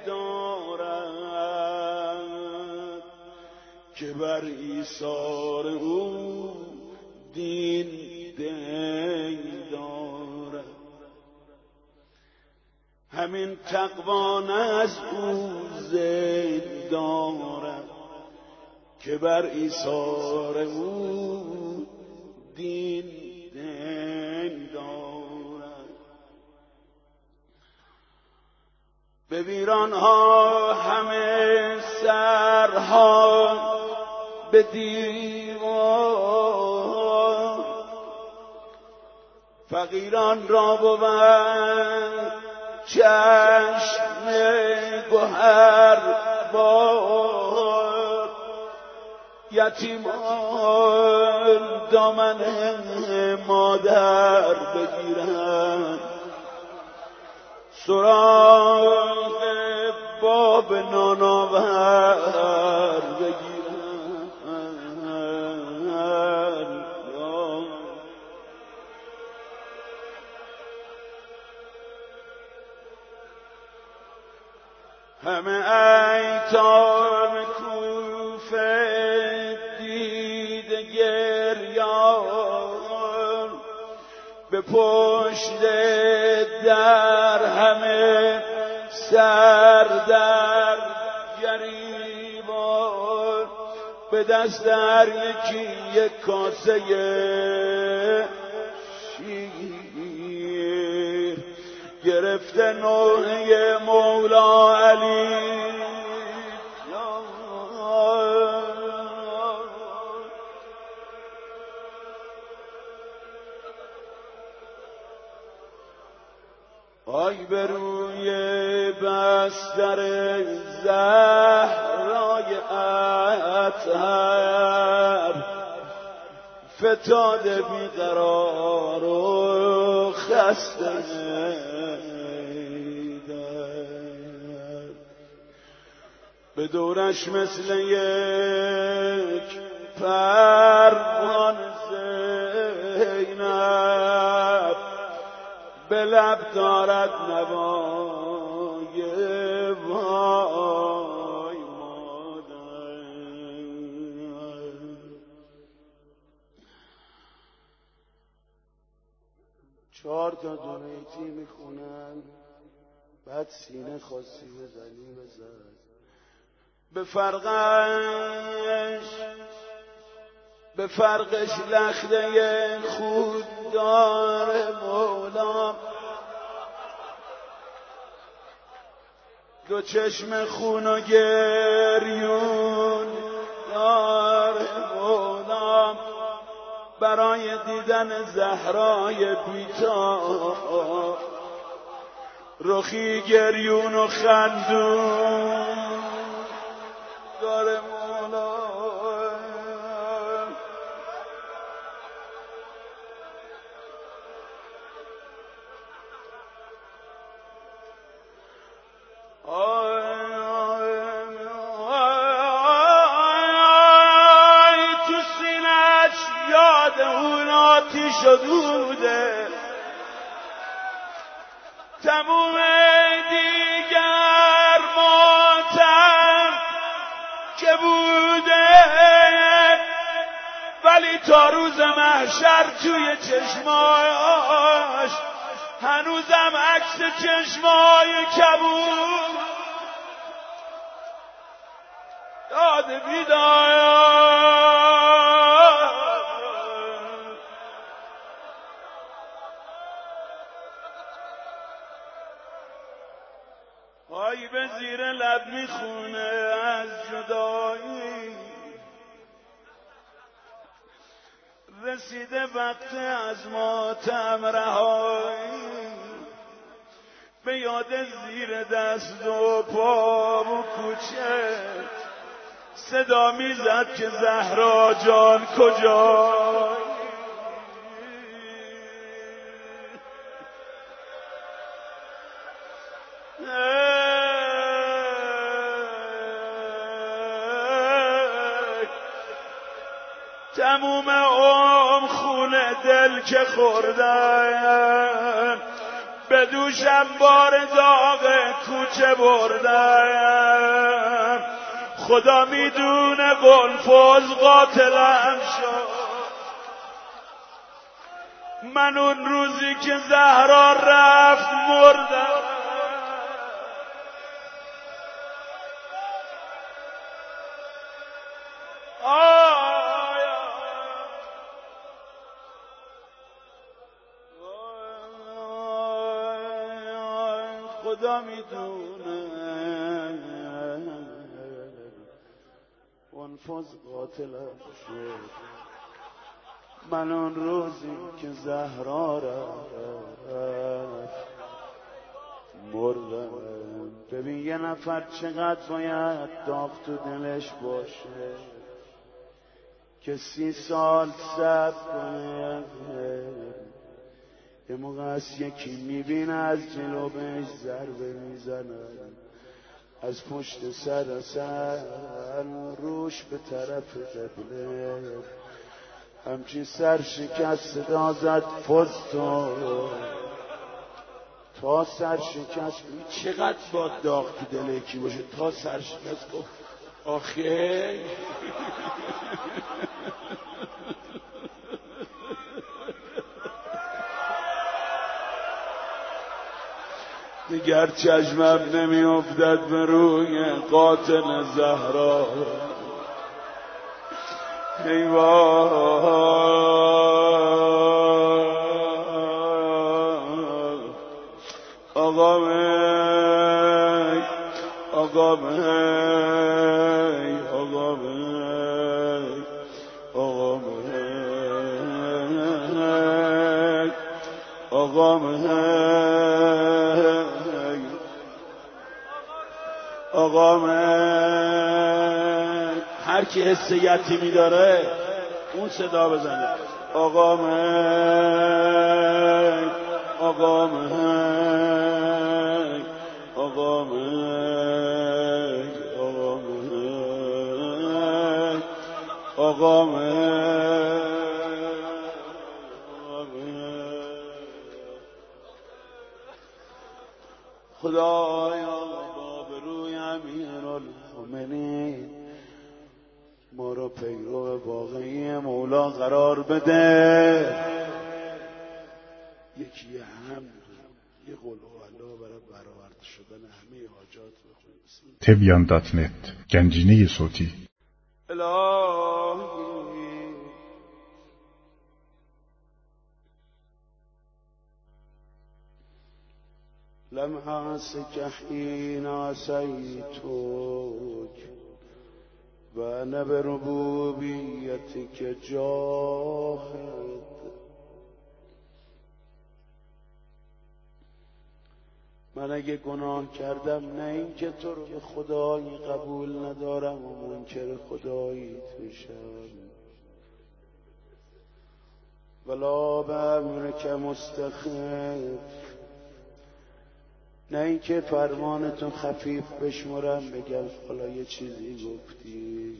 دارد که بر ایثار او دین دین دارد. همین تقوان از او زین دارد که بر ایثار او دین دین دارد. به ویرانها همه سرها به دیوار، فقیران را بود چشم گوهر بار، یتیمان دامن مادر بگیرند، سراغ باب نانآور بگیرند. همه ایتام کوفه دیده گریان، به پشت در همه سر در گریبان، به دست هر یکی یک کاسه شیر، گرفته نوحه مولا علی. آی به روی بستر زهرای اطهر، فتاده بیقرار و خسته به دورش مثل یک پروانه زینب، به لب دارد نوای وای مادر. چهار تا دونیتی میخونن، بعد سینه خواستی بزنی بزن. به فرقش به فرقش لخته خود داره مولا، دو چشم خون و گریون داره مولا، برای دیدن زهرای بیتا رخی گریون و خندون داره مولا. تو سینه‌اش یاد اون آتیش و دوده، تموم دیگر ماتم که بوده، ولی تا روز محشر توی چشماش هنوزم عکس چشمای کبود یاد بیدار. پای به زیر لب میخونه از جدایی، رسیده وقت از ماتم رهایی، به یاد زیر دست و پا و کوچه صدا میزد که زهرا جان کجایی. تموم عمر خون دل که خوردم، به دوشم بار داغ کوچه بردم. خدا میدونه قنفذ قاتلم شد. من اون روزی که زهرا رفت مردم. خدا میدونه قنفذ قاتلم شد. من اون روزی که زهرا رفت مردم. ببین یه نفر چقدر باید داغ تو دلش باشه که سی سال صبر کنه. یه موقع از یکی میبینه از جلو بهش ضربه میزنن، از پشت سر اصلا روش به طرف قبله همچین سر شکست صدا زد فزتو تا سر شکست. چقدر با داغ تو دل یکی باشه تا سر شکست گفت آخه دیگر چشمم نمی افتد به روی قاتل زهرا. ای وای آقا می آقا می آقا می آقا می آقا می آقا من. هر کی حس یتیمی داره اون صدا بزنه. آقا من آقا من آقا من آقا من آقا من خدایا امیرالمومنین ما رو پیرو واقعی مولا قرار بده. یکی هم یه قول هوالله برای برآورده شدن همه حاجات بخونیم. تبیان دات نت گنجینه صوتی. الهی لمحاسك حين عصيتك وأنا بربوبيتك جاهد. من اگه گناه کردم نه این که تو رو به خدایی قبول ندارم و منکر خداییت میشم، ولا به امرک مستخف، نه این که فرمانتو خفیف بشمرم بگم حالا یه چیزی گفتی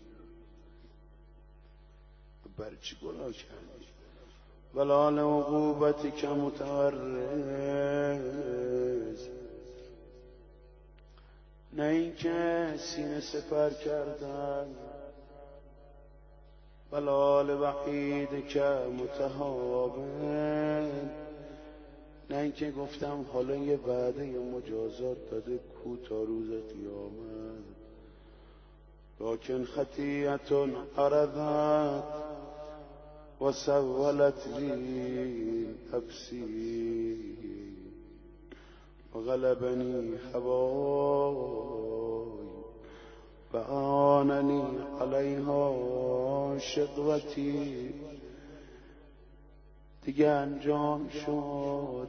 برای چی گناه کردی. ولا لعقوبتی که متعرض، نه این که سینه سپر کردن. ولا لوحید که متهاون، نه اینکه گفتم حالا یه وعده یه مجازات داده کو تا روز قیامت. لکن خطیئتون عرضت و سولت لی نفسی و غلبنی هوای و آننی علیها شقوتی دیگه انجام شد.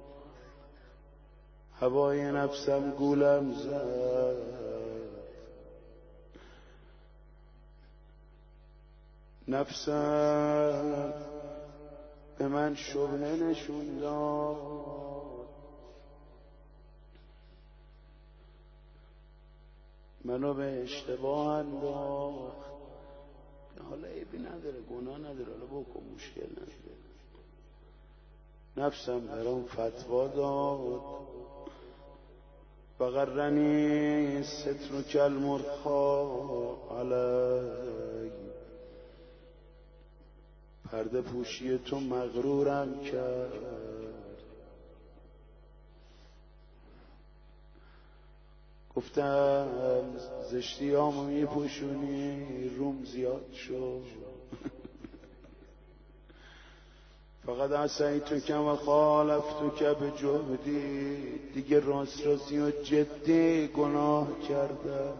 هوای نفسم گولم زد، نفسم به من شبهه نشون داد، منو به اشتباه انداخت. حالا عیبی نداره، گناه نداره، حالا بکن، مشکل نداره. نفسم برام فتوا داد، وغرنی سترک المرخا علی، پرده پوشی تو مغرورم کرد. گفتم زشتیامو میپوشونی، روم زیاد شد. فقط عصیتک و خالفتک بجهدی، دیگه راست راستی و جدی گناه کردم.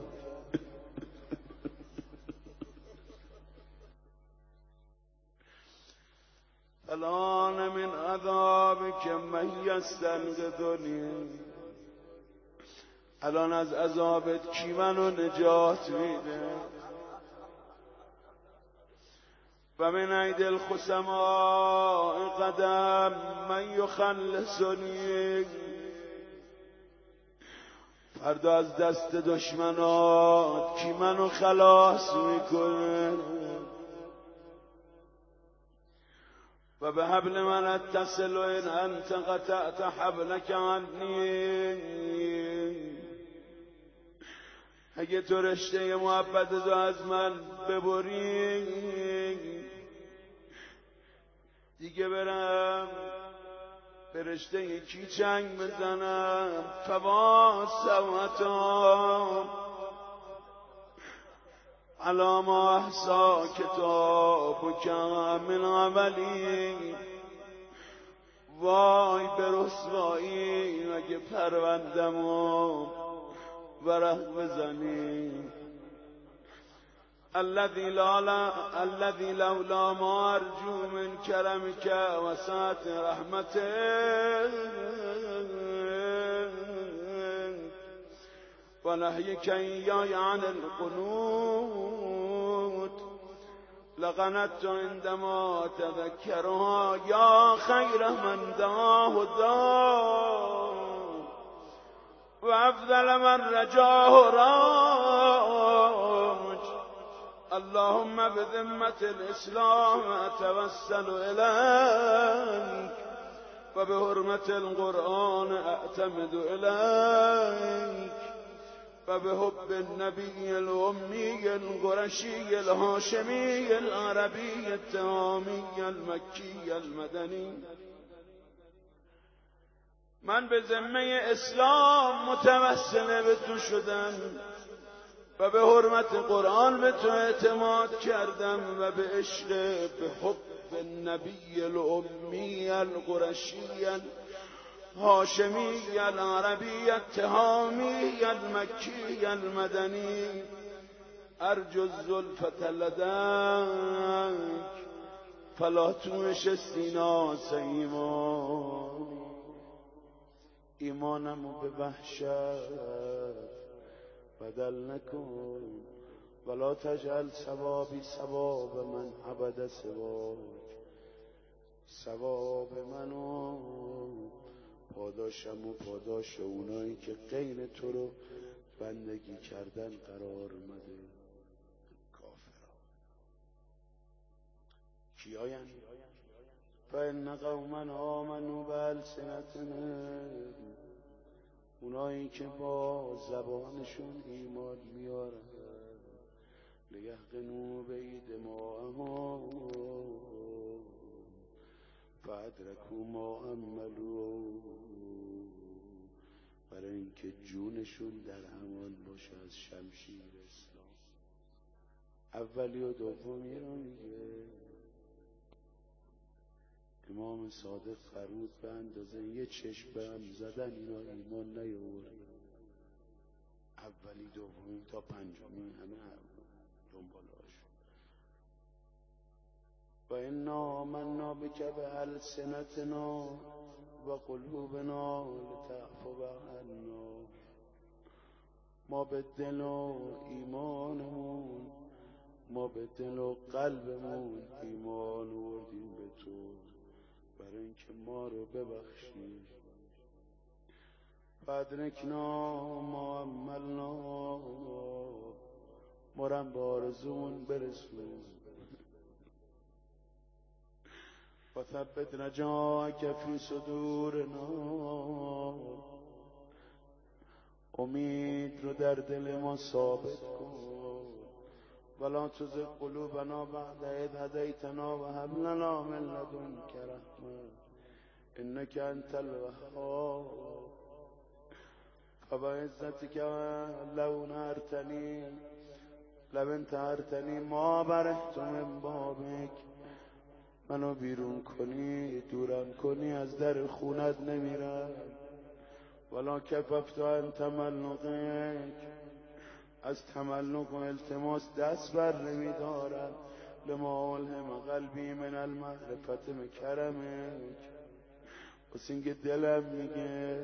الان من عذابک من یستنقذنی، الان از عذابت کی منو نجات میده؟ و من عید الخصماء قدم من یخلصنی، فردا از دست دشمنات کی منو خلاص میکنه؟ و به حبل من اتصل ان انت قطعت حبلک عنی، اگه تو رشته محبت تو از من ببری دیگه برم به رشته کی چنگ بزنم؟ فوا سوتا علی ما احصا کتابک من عملی، وای به رسوایی اگه پروندمو ورق بزنی. الذي لا الذي لولا ما ارجو من کرمک و سعت رحمتک و نهیک ایای عن القنوت لقنت عندما تذکرها یا خیر من دعاه دعا و افضل من رجاه راج. اللهم بذمة الإسلام أتوسل إليك و بحرمة القرآن أعتمد إليك و بحب النبي الأمي القرشي الهاشمي العربي التهامي المكي المدني. من به ذمه اسلام متوسل به تو شدم و به حرمت قرآن به تو اعتماد کردم و به عشق به حب النبی الامی القرشی الهاشمی العربی التهامی المکی المدنی ارجو الزلفة لدیک فلا توش سیناس ایمان. ایمانمو به وحشت بدل نکن ولا تجعل ثوابی ثواب من عبد سواک، ثواب منو پاداشم و پاداش اونایی که غیر تو رو بندگی کردن قرار مده. کافرها کیاین؟ فإن قوما آمنوا بألسنتهم، اونایی که با زبانشون ایمان میارن، لیحقنوا بدماءهم فادرکوا ما عملوا، برای اینکه جونشون در امان باشه از شمشیر اسلام. اولی و دومی رو میگه امام صادق فرمود به اندازه یه چشم به هم زدن اینا ایمان نیاوردن. اولی دومی تا پنجمی همه دنبالهاش. و انا آمنا بک بألسنتنا و قلوبنا لتعفو عنا. ما به دل و ایمانمون، ما به دل و قلبمون ایمان آوردیم به تو برای اینکه ما رو ببخشی. فادرکنا ما عملنا، ما رو به آرزومون برسون. و ثبت رجاءک فی صدورنا، امید رو در دل ما ثابت کن. ولا تزغ قلوبنا بعد اذ هدیتنا و هب لنا من لدنک رحمة انک انت الوهاب. فبعزتك لو نهرتنی لو انتهرتنی ما برحت من بابک، منو بیرون کنی دورم کنی از در خونت نمیرم. ولا کففت عن تملقک، از تملق و التماس دست بر نمیدارم. لما الهم قلبی من المعرفت بکرمک، واسه اینکه دلم میگه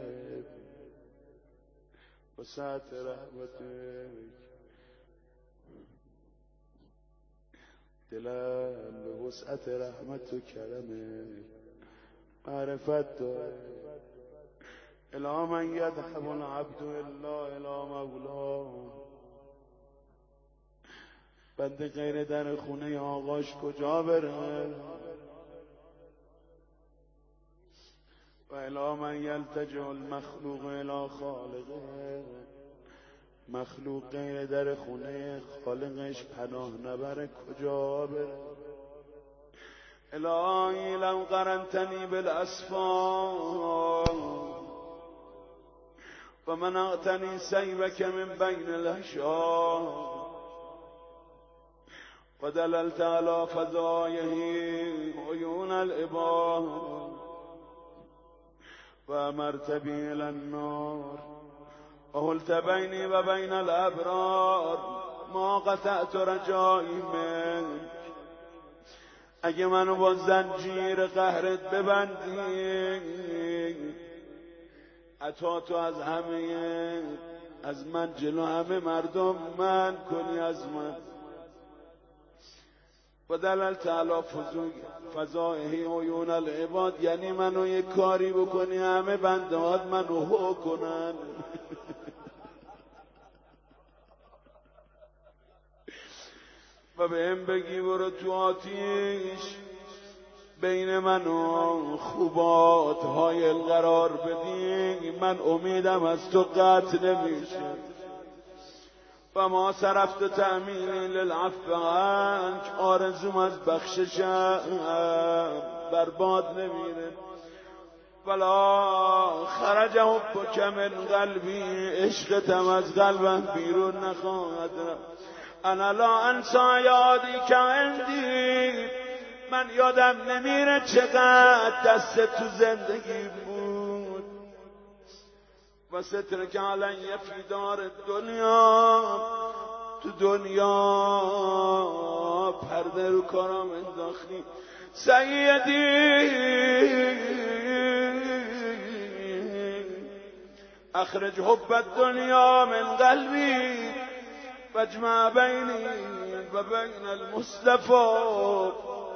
وسعت رحمتک، دلم به وسعت رحمت و کرمک معرفت داره. الا من یذهب العبد الا الی مولاه، بنده غیر در خونه آقاش کجا بره؟ و الا من یلتجئ المخلوق الی خالقه، مخلوق غیر در خونه خالقش پناه نبره کجا بره؟ الهی لو قرنتنی بالاسفار و منعتنی سیبک من بین الاشجار و دللت علی فضایه عیون العباد و امرت بی الی النار و حلت بینی و بین الابرار ما قطعت رجایی منک. اگه منو با زنجیر قهرت ببندی، عطا تو از همه از من جلو همه مردم من کنی از من. و دللت علی فضائه عیون العباد، یعنی منو یک کاری بکنی همه بندهات منو هو کنن. و به هم بگی برو تو آتیش، بین من و خوبات های قرار بدی، من امیدم از تو قطع نمیشه. و ما صرفت تأمینی للعفو عنک، آرزوم از بخششم برباد نمیره. ولا خرج حبک من قلبی، عشقتم از قلبم بیرون نخواهد رفت. انا لا انسا یادی که عندی، من یادم نمیره چقدر دست تو زندگی بود. و سترک علی فی دار دنیا، تو دنیا پرده رو کارم انداختی. سیدی اخرج حب الدنیا من قلبی واجمع بینی و بین المصطفى.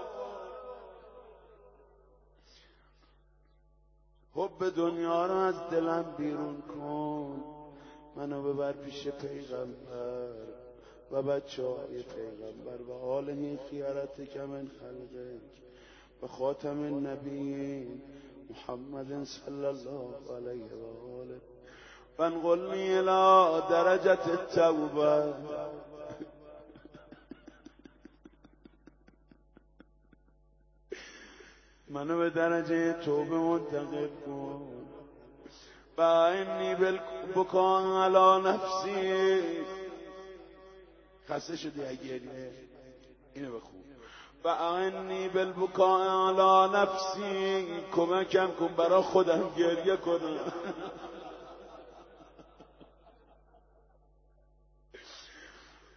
حب دنیا رو از دلم بیرون کن، منو ببر پیش پیغمبر و بچه های پیغمبر و حاله خیارت که من خلقک و خاتم النبیین محمد صلی الله علیه و آله فانقلنی الى درجت التوبه. منو به درجه توبه منتقل کن. و انی بالبکا علی نفسی، خسته شدی اگه اینو بخون. و انی بالبکا علی نفسی، کمکم کن برا خودم گریه کنم.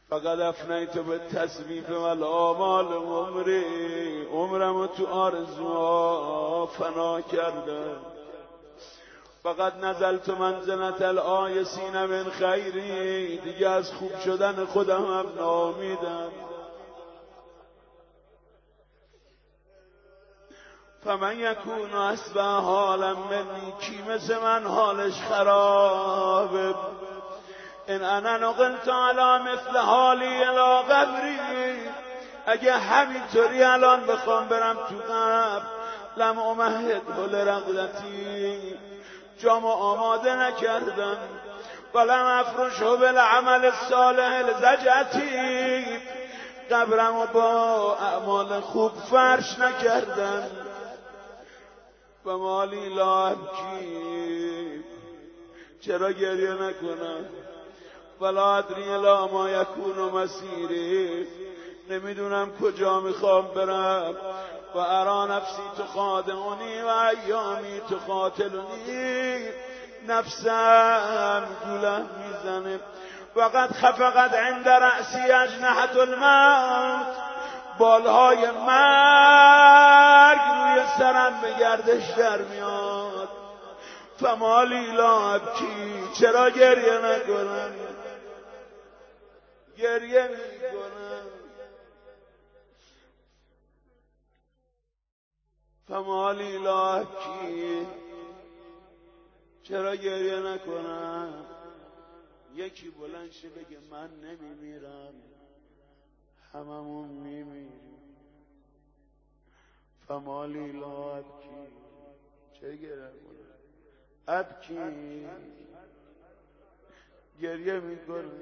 فقط افنیت به تصویف و الآمال عمری، عمرمو تو آرزوها فنا کردم. فقط نزلت منزلت الآیسین من خیری، دیگه از خوب شدن خودم هم ناامیدم. فمن یکون اصبح حالا منی، کی مثل من حالش خرابه. ان انا نقلت علی مثل حالی الی قبری، اگه همینطوری الان بخوام برم تو قبر، لم امهد لرقدتی، جامو آماده نکردم. ولم افرشه بالعمل الصالح لزجتی، قبرمو با اعمال خوب فرش نکردم. و مالی لا ابکی، چرا گریه نکنم. ولا ادری لا ما یکون مسیری، نمیدونم کجا میخوام برم. و ارا نفسی تخادعنی و ایامی تقاتلنی، نفسم گولم میزنه. وقد خفقت عند رأسی اجنحة الموت، بالهای مرگ روی سرم به گردش در میاد. فمالی لا ابکی، چرا گریه نکنم. گریه میکنم. فمالی لا ابکی، چرا گریه نکنم. یکی بلند شه بگه من نمیمیرم، هممون میمیریم. فمالی لا ابکی، چرا گریه نکنم. ابکی، گریه میکنم.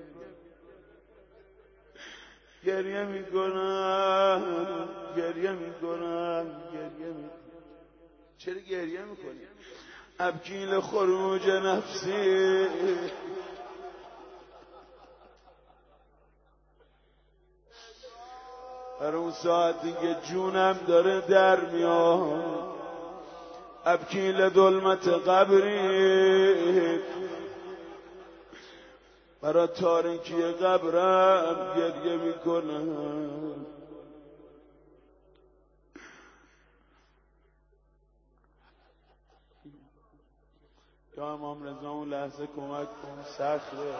گریه میکنم گریه میکنم گریه میکنم. چرا گریه میکنی؟ ابکی لخروج نفسی، هر اون ساعتی که جونم داره در میاد. ابکی لظلمت قبری، برا تاریکی قبرم گریه میکنم. یا امام رضا اون لحظه کمک کن، سخته.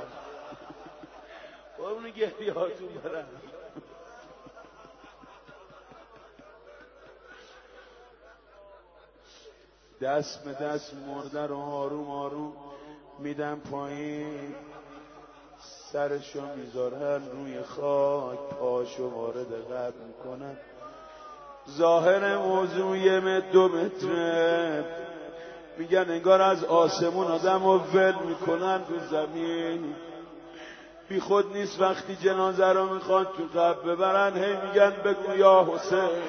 با اون گریه هاتون برم. دست به دست مرده رو آروم آروم میدم پایین، سرشو میذارن روی خاک، پاشو وارد قبر میکنن. ظاهر موضوع یه متر دو متره، میگن انگار از آسمون آدم رو ول میکنن رو زمین. بی خود نیست وقتی جنازه رو میخوان تو قبر ببرن، هی میگن بگو یا حسین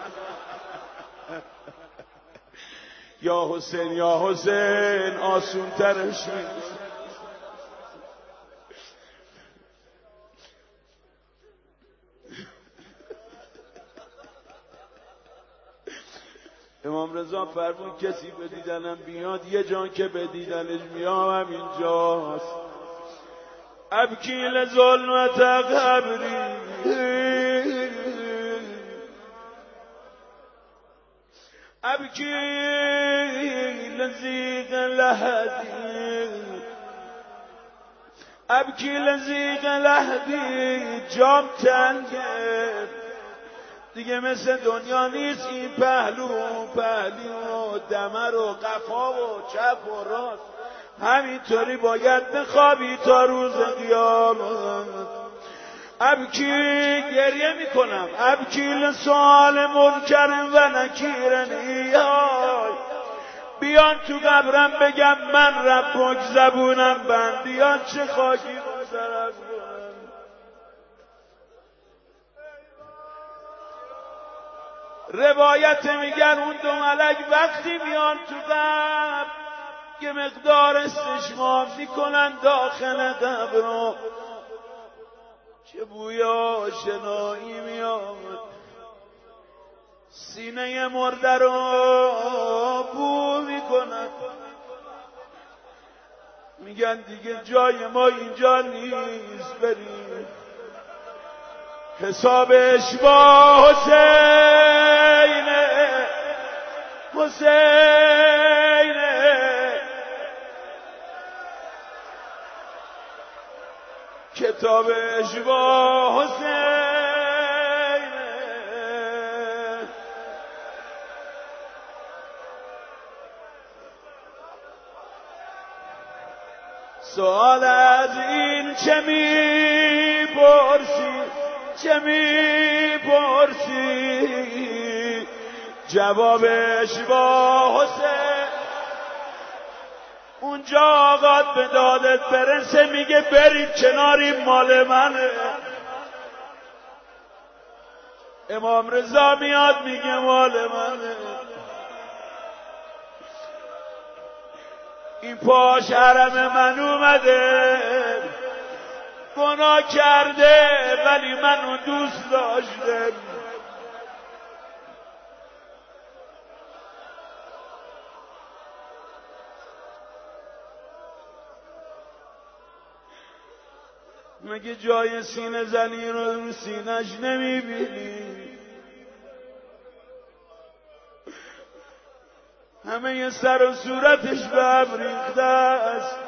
یا حسین یا حسین، آسون ترش میگن. امام رضا فرمود کسی به دیدنم بیاد، یه جان که به دیدنش میام اینجاست. ابکی لظلمت قبری، ابکی لضیق لحدی، ابکی لضیق لحدی. جام تنگه دیگه، مثل دنیا نیست این پهلو پهلی و دمر و قفا و چپ و راست. همینطوری باید بخوابی تا روز قیامت. ابکی، گریه میکنم. ابکی لسؤال منکر و نکیر، بیان تو قبرم بگم من ربک، زبونم بند، بیان چه خاکی رو سرم کنم. روایت میگن اون دو ملک وقتی میان تو قبر یه مقدار استشمام میکنن داخل قبر رو، چه بوی آشنایی میاد. سینه مرده رو بو میکنن، میگن دیگه جای ما اینجا نیست، بریم. حسابش با حسین حسین کتابش با حسین سوال از این چه می پرسی چه می پرسی جوابش با حسین اونجا آقات به دادت برسه میگه برید کناری مال منه امام رضا میاد میگه مال منه این پاش حرم من اومده گناه کرده ولی منو دوست داشته مگه جای سینه زنی رو رو سینه‌اش نمیبینی همه ی سر و صورتش به هم ریخته است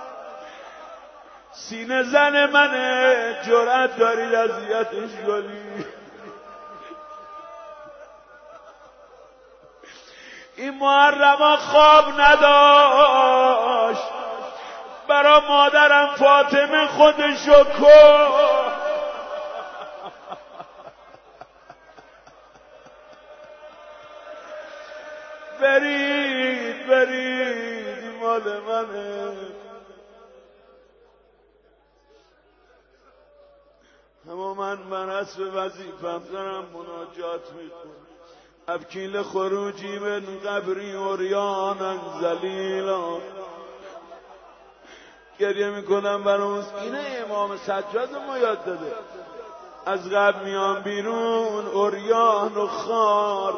سینه زن منه جرأت دارید اذیتش کنی این محرما خواب نداشت برا مادرم فاطمه خودشو کن برید برید این مال منه اما من من اسب وظیفم دارم مناجات میکنم ابکیل خروجی من قبری اوریانا ذلیلا گریه میکنم برای اینه امام سجاد ما یاد داده از قبر میان بیرون اوریان و خار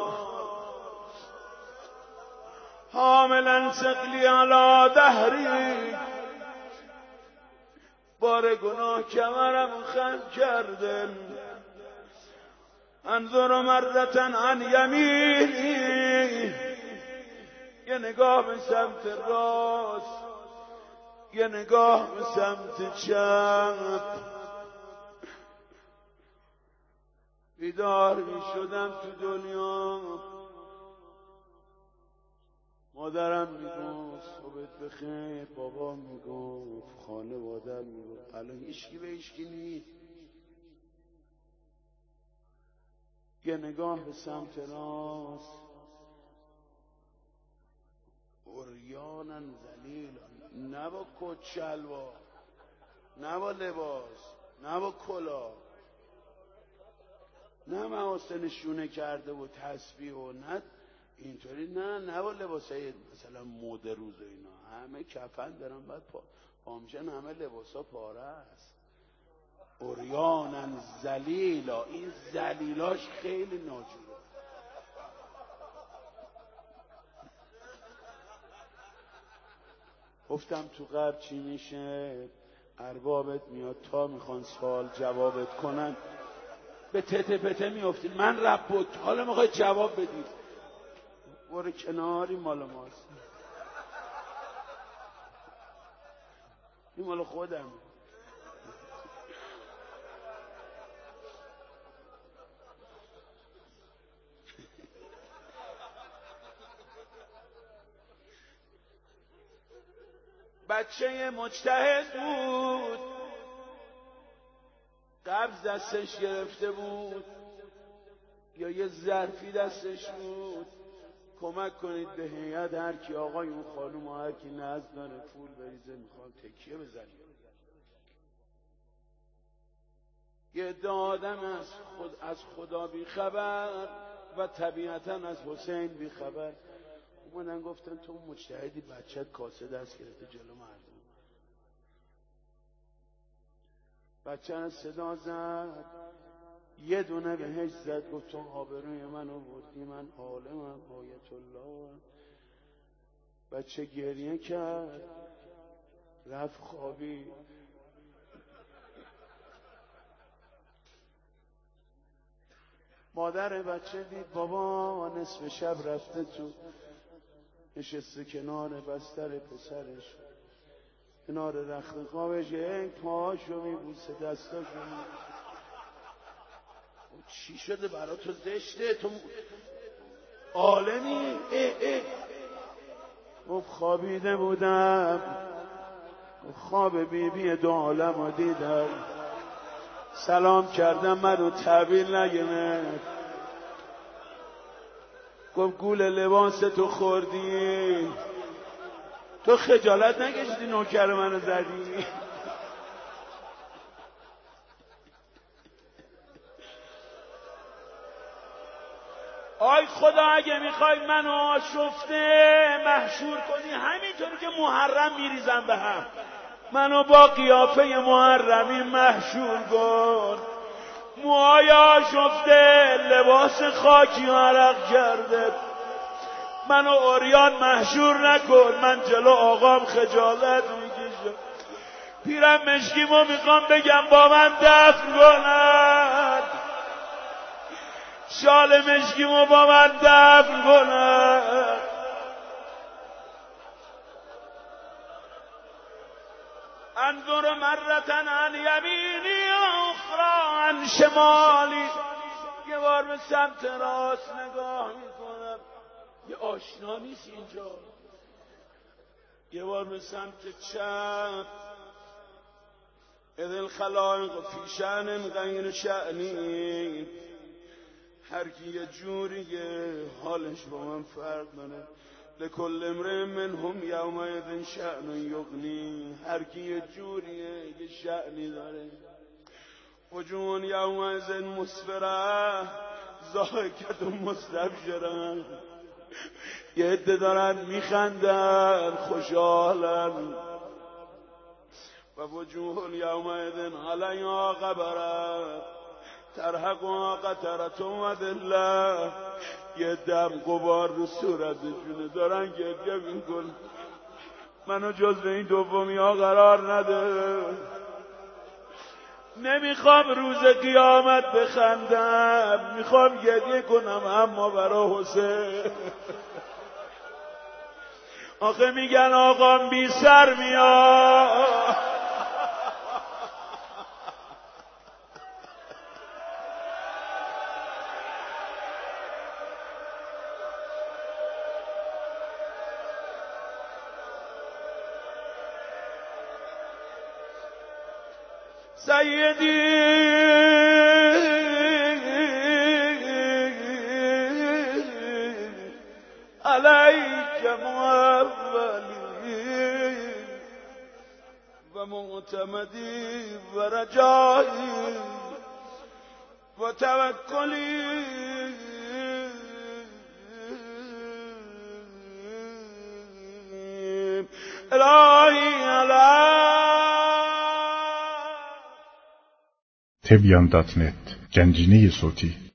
حاملا ثقلی علی دهری بار گناه کمرم خم کرده انظر مردتن عن یمینی یه نگاه به سمت راست یه نگاه به سمت چپ بیدار می شدم تو دنیا مادرم میگفت صبحت بخیر بابا میگفت خانواده‌ام میگفت الان هیچکی به هیچکی نیست یه نگاه به سمت راست عریانا ذلیلا نه با کت شلوار نه با لباس نه با کلاه نه محاسن شونه کرده و تسبیح و نه اینطوری نه نه با لباسای مثلا مد روز و اینا همه کفن دارن بعد پا پامشن همه لباسا پاره است عریانا ذلیلا این ذلیلاش خیلی ناجوره گفتم تو قبر چی میشه اربابت میاد تا میخوان سوال جوابت کنن به تته پته میافتید من رب حالا میخوای جواب بدید برو کناری مال ماست این مال خودم بچه مجتهد بود قبض دستش گرفته بود یا یه ظرفی دستش بود کمک کنید به هیئت هر کی آقای اون خانم و هر کی ناز داره پول بریزه میخوام تکیه بزنیم یه عده آدم از خود از خدا بی خبر و طبیعتا از حسین بی خبر اومدن گفتن تو مجتهدی بچت کاسه دست گرفته جلو مردم بچه از صدا زد یه دونه بهش زد گفت تو آبروی من آوردی من عالمم آیت الله بچه گریه کرد رفت خوابی مادر بچه دید بابا نصف شب رفته تو، نشسته کنار بستر پسرش، کنار رخت خوابش، یک پاهاشو میبوسه، دستاشو میبوسه. چی شده برا تو؟ زشته تو عالمی؟ اه اه گفت خوابیده بودم، خواب بیبی دو عالم رو دیدم، سلام کردم منو تعبیر نگمه. گفت گول لباس تو خوردی، تو خجالت نکشیدی نوکر منو زدی؟ آی خدا اگه میخوای منو آشفته محشور کنی، همینطوری که محرم میریزم به هم، منو با قیافه محرمی محشور کن. موهای آشفته، لباس خاکی و عرق کرده، منو عریان محشور نکن، من جلو آقام خجالت میکشم. پیرم مشکیمو میخوام بگم با من دفن کنن، شال مشکیمو با من دفن کنن. انظر مرتن عن یمینی اخرى عن شمالی، یه بار به سمت راست نگاه میکنم، یه آشنا نیست اینجا، یه بار به سمت چپ، اذ الخلائق فی شأن غیر شأنی، هر کی یه جوریه حالش با من فرق داره. لکل امرئ منهم یومئذ شأن یغنی، هر کی یه جوریه یه شأنی داره. وجوه یومئذ مسفره ضاحکة مستبشره، یه عده دارن میخندن خوشحالن. و وجوه یومئذ علیها غبره ترهقها قترة و ذله، یه دم غبار رو صورتشونه دارن گریه میکنن. منو جز به این دومی ها قرار نده، نمیخوام روز قیامت بخندم، میخوام گریه کنم اما برا حسین. آخه میگن آقام بی سر میاد، سیدی علیک مولی و معتمدی و رجایی و توکلی، الهی علی تبیان دات نت گنجینه صوتی.